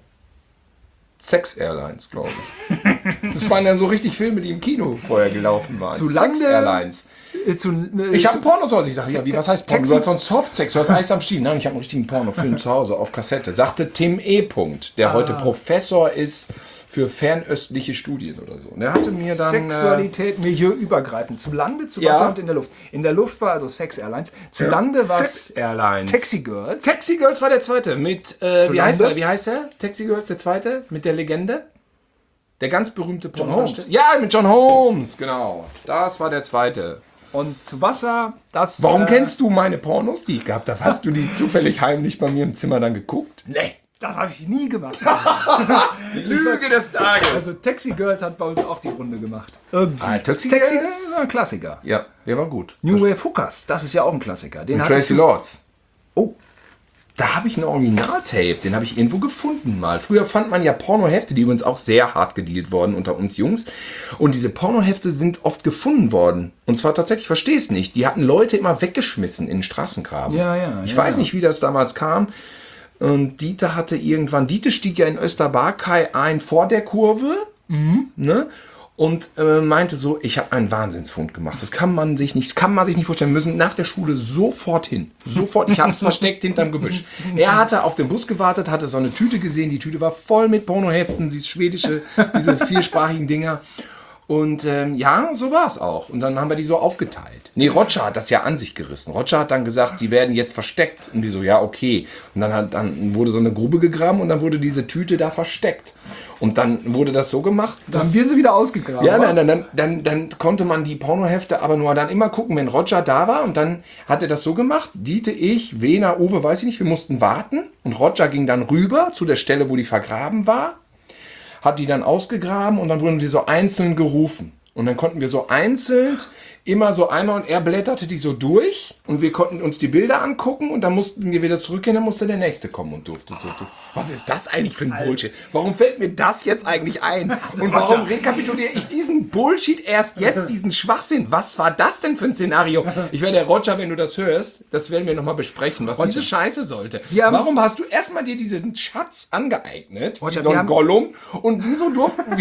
Sex Airlines, glaube ich. Das waren dann so richtig Filme, die im Kino vorher gelaufen waren. Zu Sex Lande- Airlines. Ich habe Porno zu Hause. Ich sage, ja, was heißt Porno? Du hast so einen Softsex, du hast Eis am Stiel. Nein, ich habe einen richtigen Pornofilm zu Hause auf Kassette. Sagte Tim E. Punkt, der heute Professor ist für fernöstliche Studien oder so. Und der hatte mir dann... Sexualität milieuübergreifend. Zu Lande, zu Ja. Wasser und in der Luft. In der Luft war also Sex Airlines. Zu Lande war es Sex Airlines. Taxi Girls. Taxi Girls war der zweite. Mit, wie heißt Lande? er? Wie heißt er? Taxi Girls, der zweite? Mit der Legende? Der ganz berühmte John Pornodarsteller. Holmes. Ja, mit John Holmes, genau. Das war der zweite. Und zu Wasser, das... Warum kennst du meine Pornos, die ich gehabt habe? Hast du die zufällig heimlich bei mir im Zimmer dann geguckt? Nee, das habe ich nie gemacht. Die Lüge des Tages. Also Taxi Girls hat bei uns auch die Runde gemacht. Taxi Taxi Girls? Girls ist ein Klassiker. Ja, der war gut. New Wave Hookers, das ist ja auch ein Klassiker. Den Mit hattest Tracy du- Lords. Oh, Da habe ich ein Originaltape, den habe ich irgendwo gefunden mal. Früher fand man ja Pornohefte, die übrigens auch sehr hart gedealt worden unter uns Jungs. Und diese Pornohefte sind oft gefunden worden. Und zwar tatsächlich, ich verstehe es nicht. Die hatten Leute immer weggeschmissen in den Straßengraben. Ich weiß nicht, wie das damals kam. Und Dieter stieg ja in Österbarkei ein vor der Kurve. Ne? Und meinte so, ich habe einen Wahnsinnsfund gemacht. Das kann man sich nicht vorstellen. Wir müssen nach der Schule sofort hin. Sofort. Ich habe es versteckt hinterm Gebüsch. Er hatte auf den Bus gewartet, hatte so eine Tüte gesehen. Die Tüte war voll mit Pornoheften, diese viersprachigen Dinger. Und ja, so war es auch. Und dann haben wir die so aufgeteilt. Nee, Roger hat das ja an sich gerissen. Roger hat dann gesagt, die werden jetzt versteckt. Und die so, ja, okay. Und dann wurde so eine Grube gegraben und dann wurde diese Tüte da versteckt. Und dann wurde das so gemacht, dann haben wir sie wieder ausgegraben. ja, dann konnte man die Pornohefte aber nur dann immer gucken, wenn Roger da war. Und dann hat er das so gemacht, Diete, ich, Wena, Uwe, weiß ich nicht, wir mussten warten. Und Roger ging dann rüber zu der Stelle, wo die vergraben war, hat die dann ausgegraben und dann wurden die so einzeln gerufen. Und dann konnten wir so einzeln immer so einmal und er blätterte die so durch und wir konnten uns die Bilder angucken und dann mussten wir wieder zurückgehen, dann musste der Nächste kommen und durfte so. Was ist das eigentlich für ein Bullshit? Warum fällt mir das jetzt eigentlich ein? Und warum rekapituliere ich diesen Bullshit erst jetzt, diesen Schwachsinn? Was war das denn für ein Szenario? Ich werde, Roger, wenn du das hörst, das werden wir nochmal besprechen, was diese Scheiße sollte. Ja, Warum hast du erstmal dir diesen Schatz angeeignet, Roger, wie so wir ein haben- Gollum, und wieso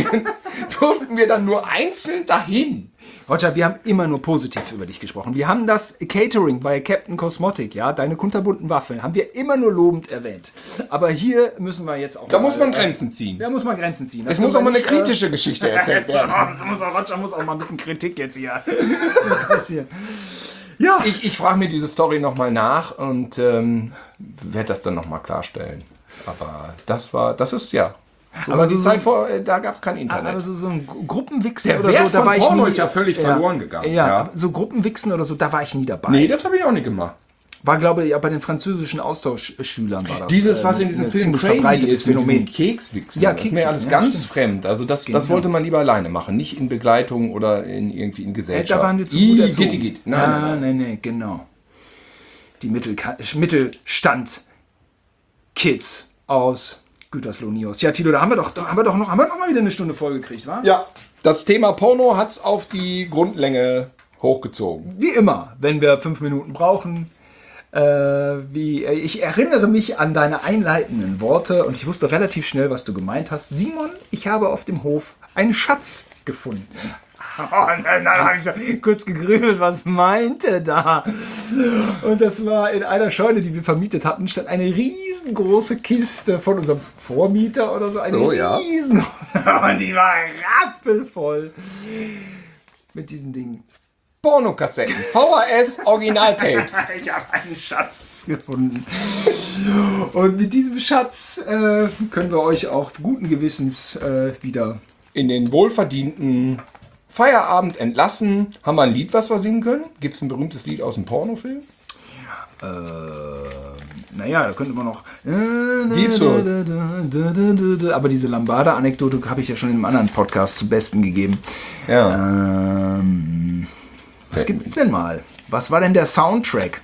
durften wir dann nur einzeln dahin? Roger, wir haben immer nur positiv über dich gesprochen. Wir haben das Catering bei Captain Cosmotic, ja, deine kunterbunten Waffeln, haben wir immer nur lobend erwähnt. Aber hier müssen wir jetzt auch... Da muss man Grenzen ziehen. Da muss man Grenzen ziehen. Es muss auch mal eine kritische Geschichte erzählt werden. Roger muss auch mal ein bisschen Kritik jetzt hier passieren. Ja, Ich frage mir diese Story nochmal nach und werde das dann nochmal klarstellen. Aber das ist ja... So Aber war so- die Zeit vor, da gab es kein Internet. aber so ein Gruppenwichsen Der oder Wert so, da von war ich Porno nie... ist ja völlig verloren gegangen. Ja, Ja. so Gruppenwichsen oder so, da war ich nie dabei. Nee, das habe ich auch nicht gemacht. War, glaube ich, ja, bei den französischen Austauschschülern war das. Dieses, was in diesem ein Film ziemlich crazy verbreitetes ist, mit Phänomen. diesem Kekswichsen. Ja, das ist mir Kekswichsen, alles ja, ganz stimmt. fremd. Also das wollte man lieber alleine machen, nicht in Begleitung oder irgendwie in Gesellschaft. Da waren wir zu gut erzogen. Gitti. Nein. Nein, genau. Die Mittelstand-Kids aus Gütersloh, Nios. Ja, Tilo, da haben wir doch noch mal wieder eine Stunde vollgekriegt, wa? Ja, das Thema Porno hat es auf die Grundlänge hochgezogen. Wie immer, wenn wir 5 Minuten brauchen. Ich erinnere mich an deine einleitenden Worte und ich wusste relativ schnell, was du gemeint hast. Simon, ich habe auf dem Hof einen Schatz gefunden. Und dann habe ich so kurz gegrübelt, was meinte da? Und das war in einer Scheune, die wir vermietet hatten, stand eine riesengroße Kiste von unserem Vormieter oder so. Eine riesen... Und die war rappelvoll mit diesen Dingen. Pornokassetten, VHS, Originaltapes. Ich habe einen Schatz gefunden. Und mit diesem Schatz können wir euch auch guten Gewissens wieder... In den wohlverdienten Feierabend entlassen. Haben wir ein Lied, was wir singen können? Gibt es ein berühmtes Lied aus dem Pornofilm? Naja, da könnte man noch... Aber diese Lambada-Anekdote habe ich ja schon in einem anderen Podcast zum Besten gegeben. Ja. Was gibt es denn mal? Was war denn der Soundtrack?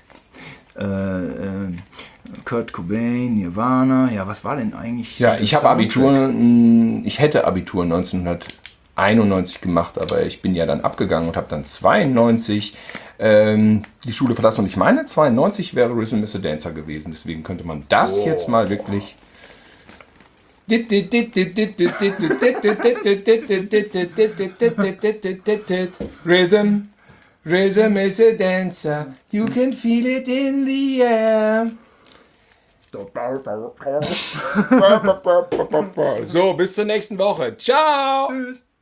Kurt Cobain, Nirvana, ja, was war denn eigentlich? Ja, ich habe Abitur, ich hätte Abitur 1991 gemacht, aber ich bin ja dann abgegangen und habe dann 92 die Schule verlassen. Und ich meine, 92 wäre Rhythm is a Dancer gewesen. Deswegen könnte man das jetzt mal wirklich... Rhythm is a dancer, you can feel it in the air. So, bis zur nächsten Woche. Ciao! Tschüss.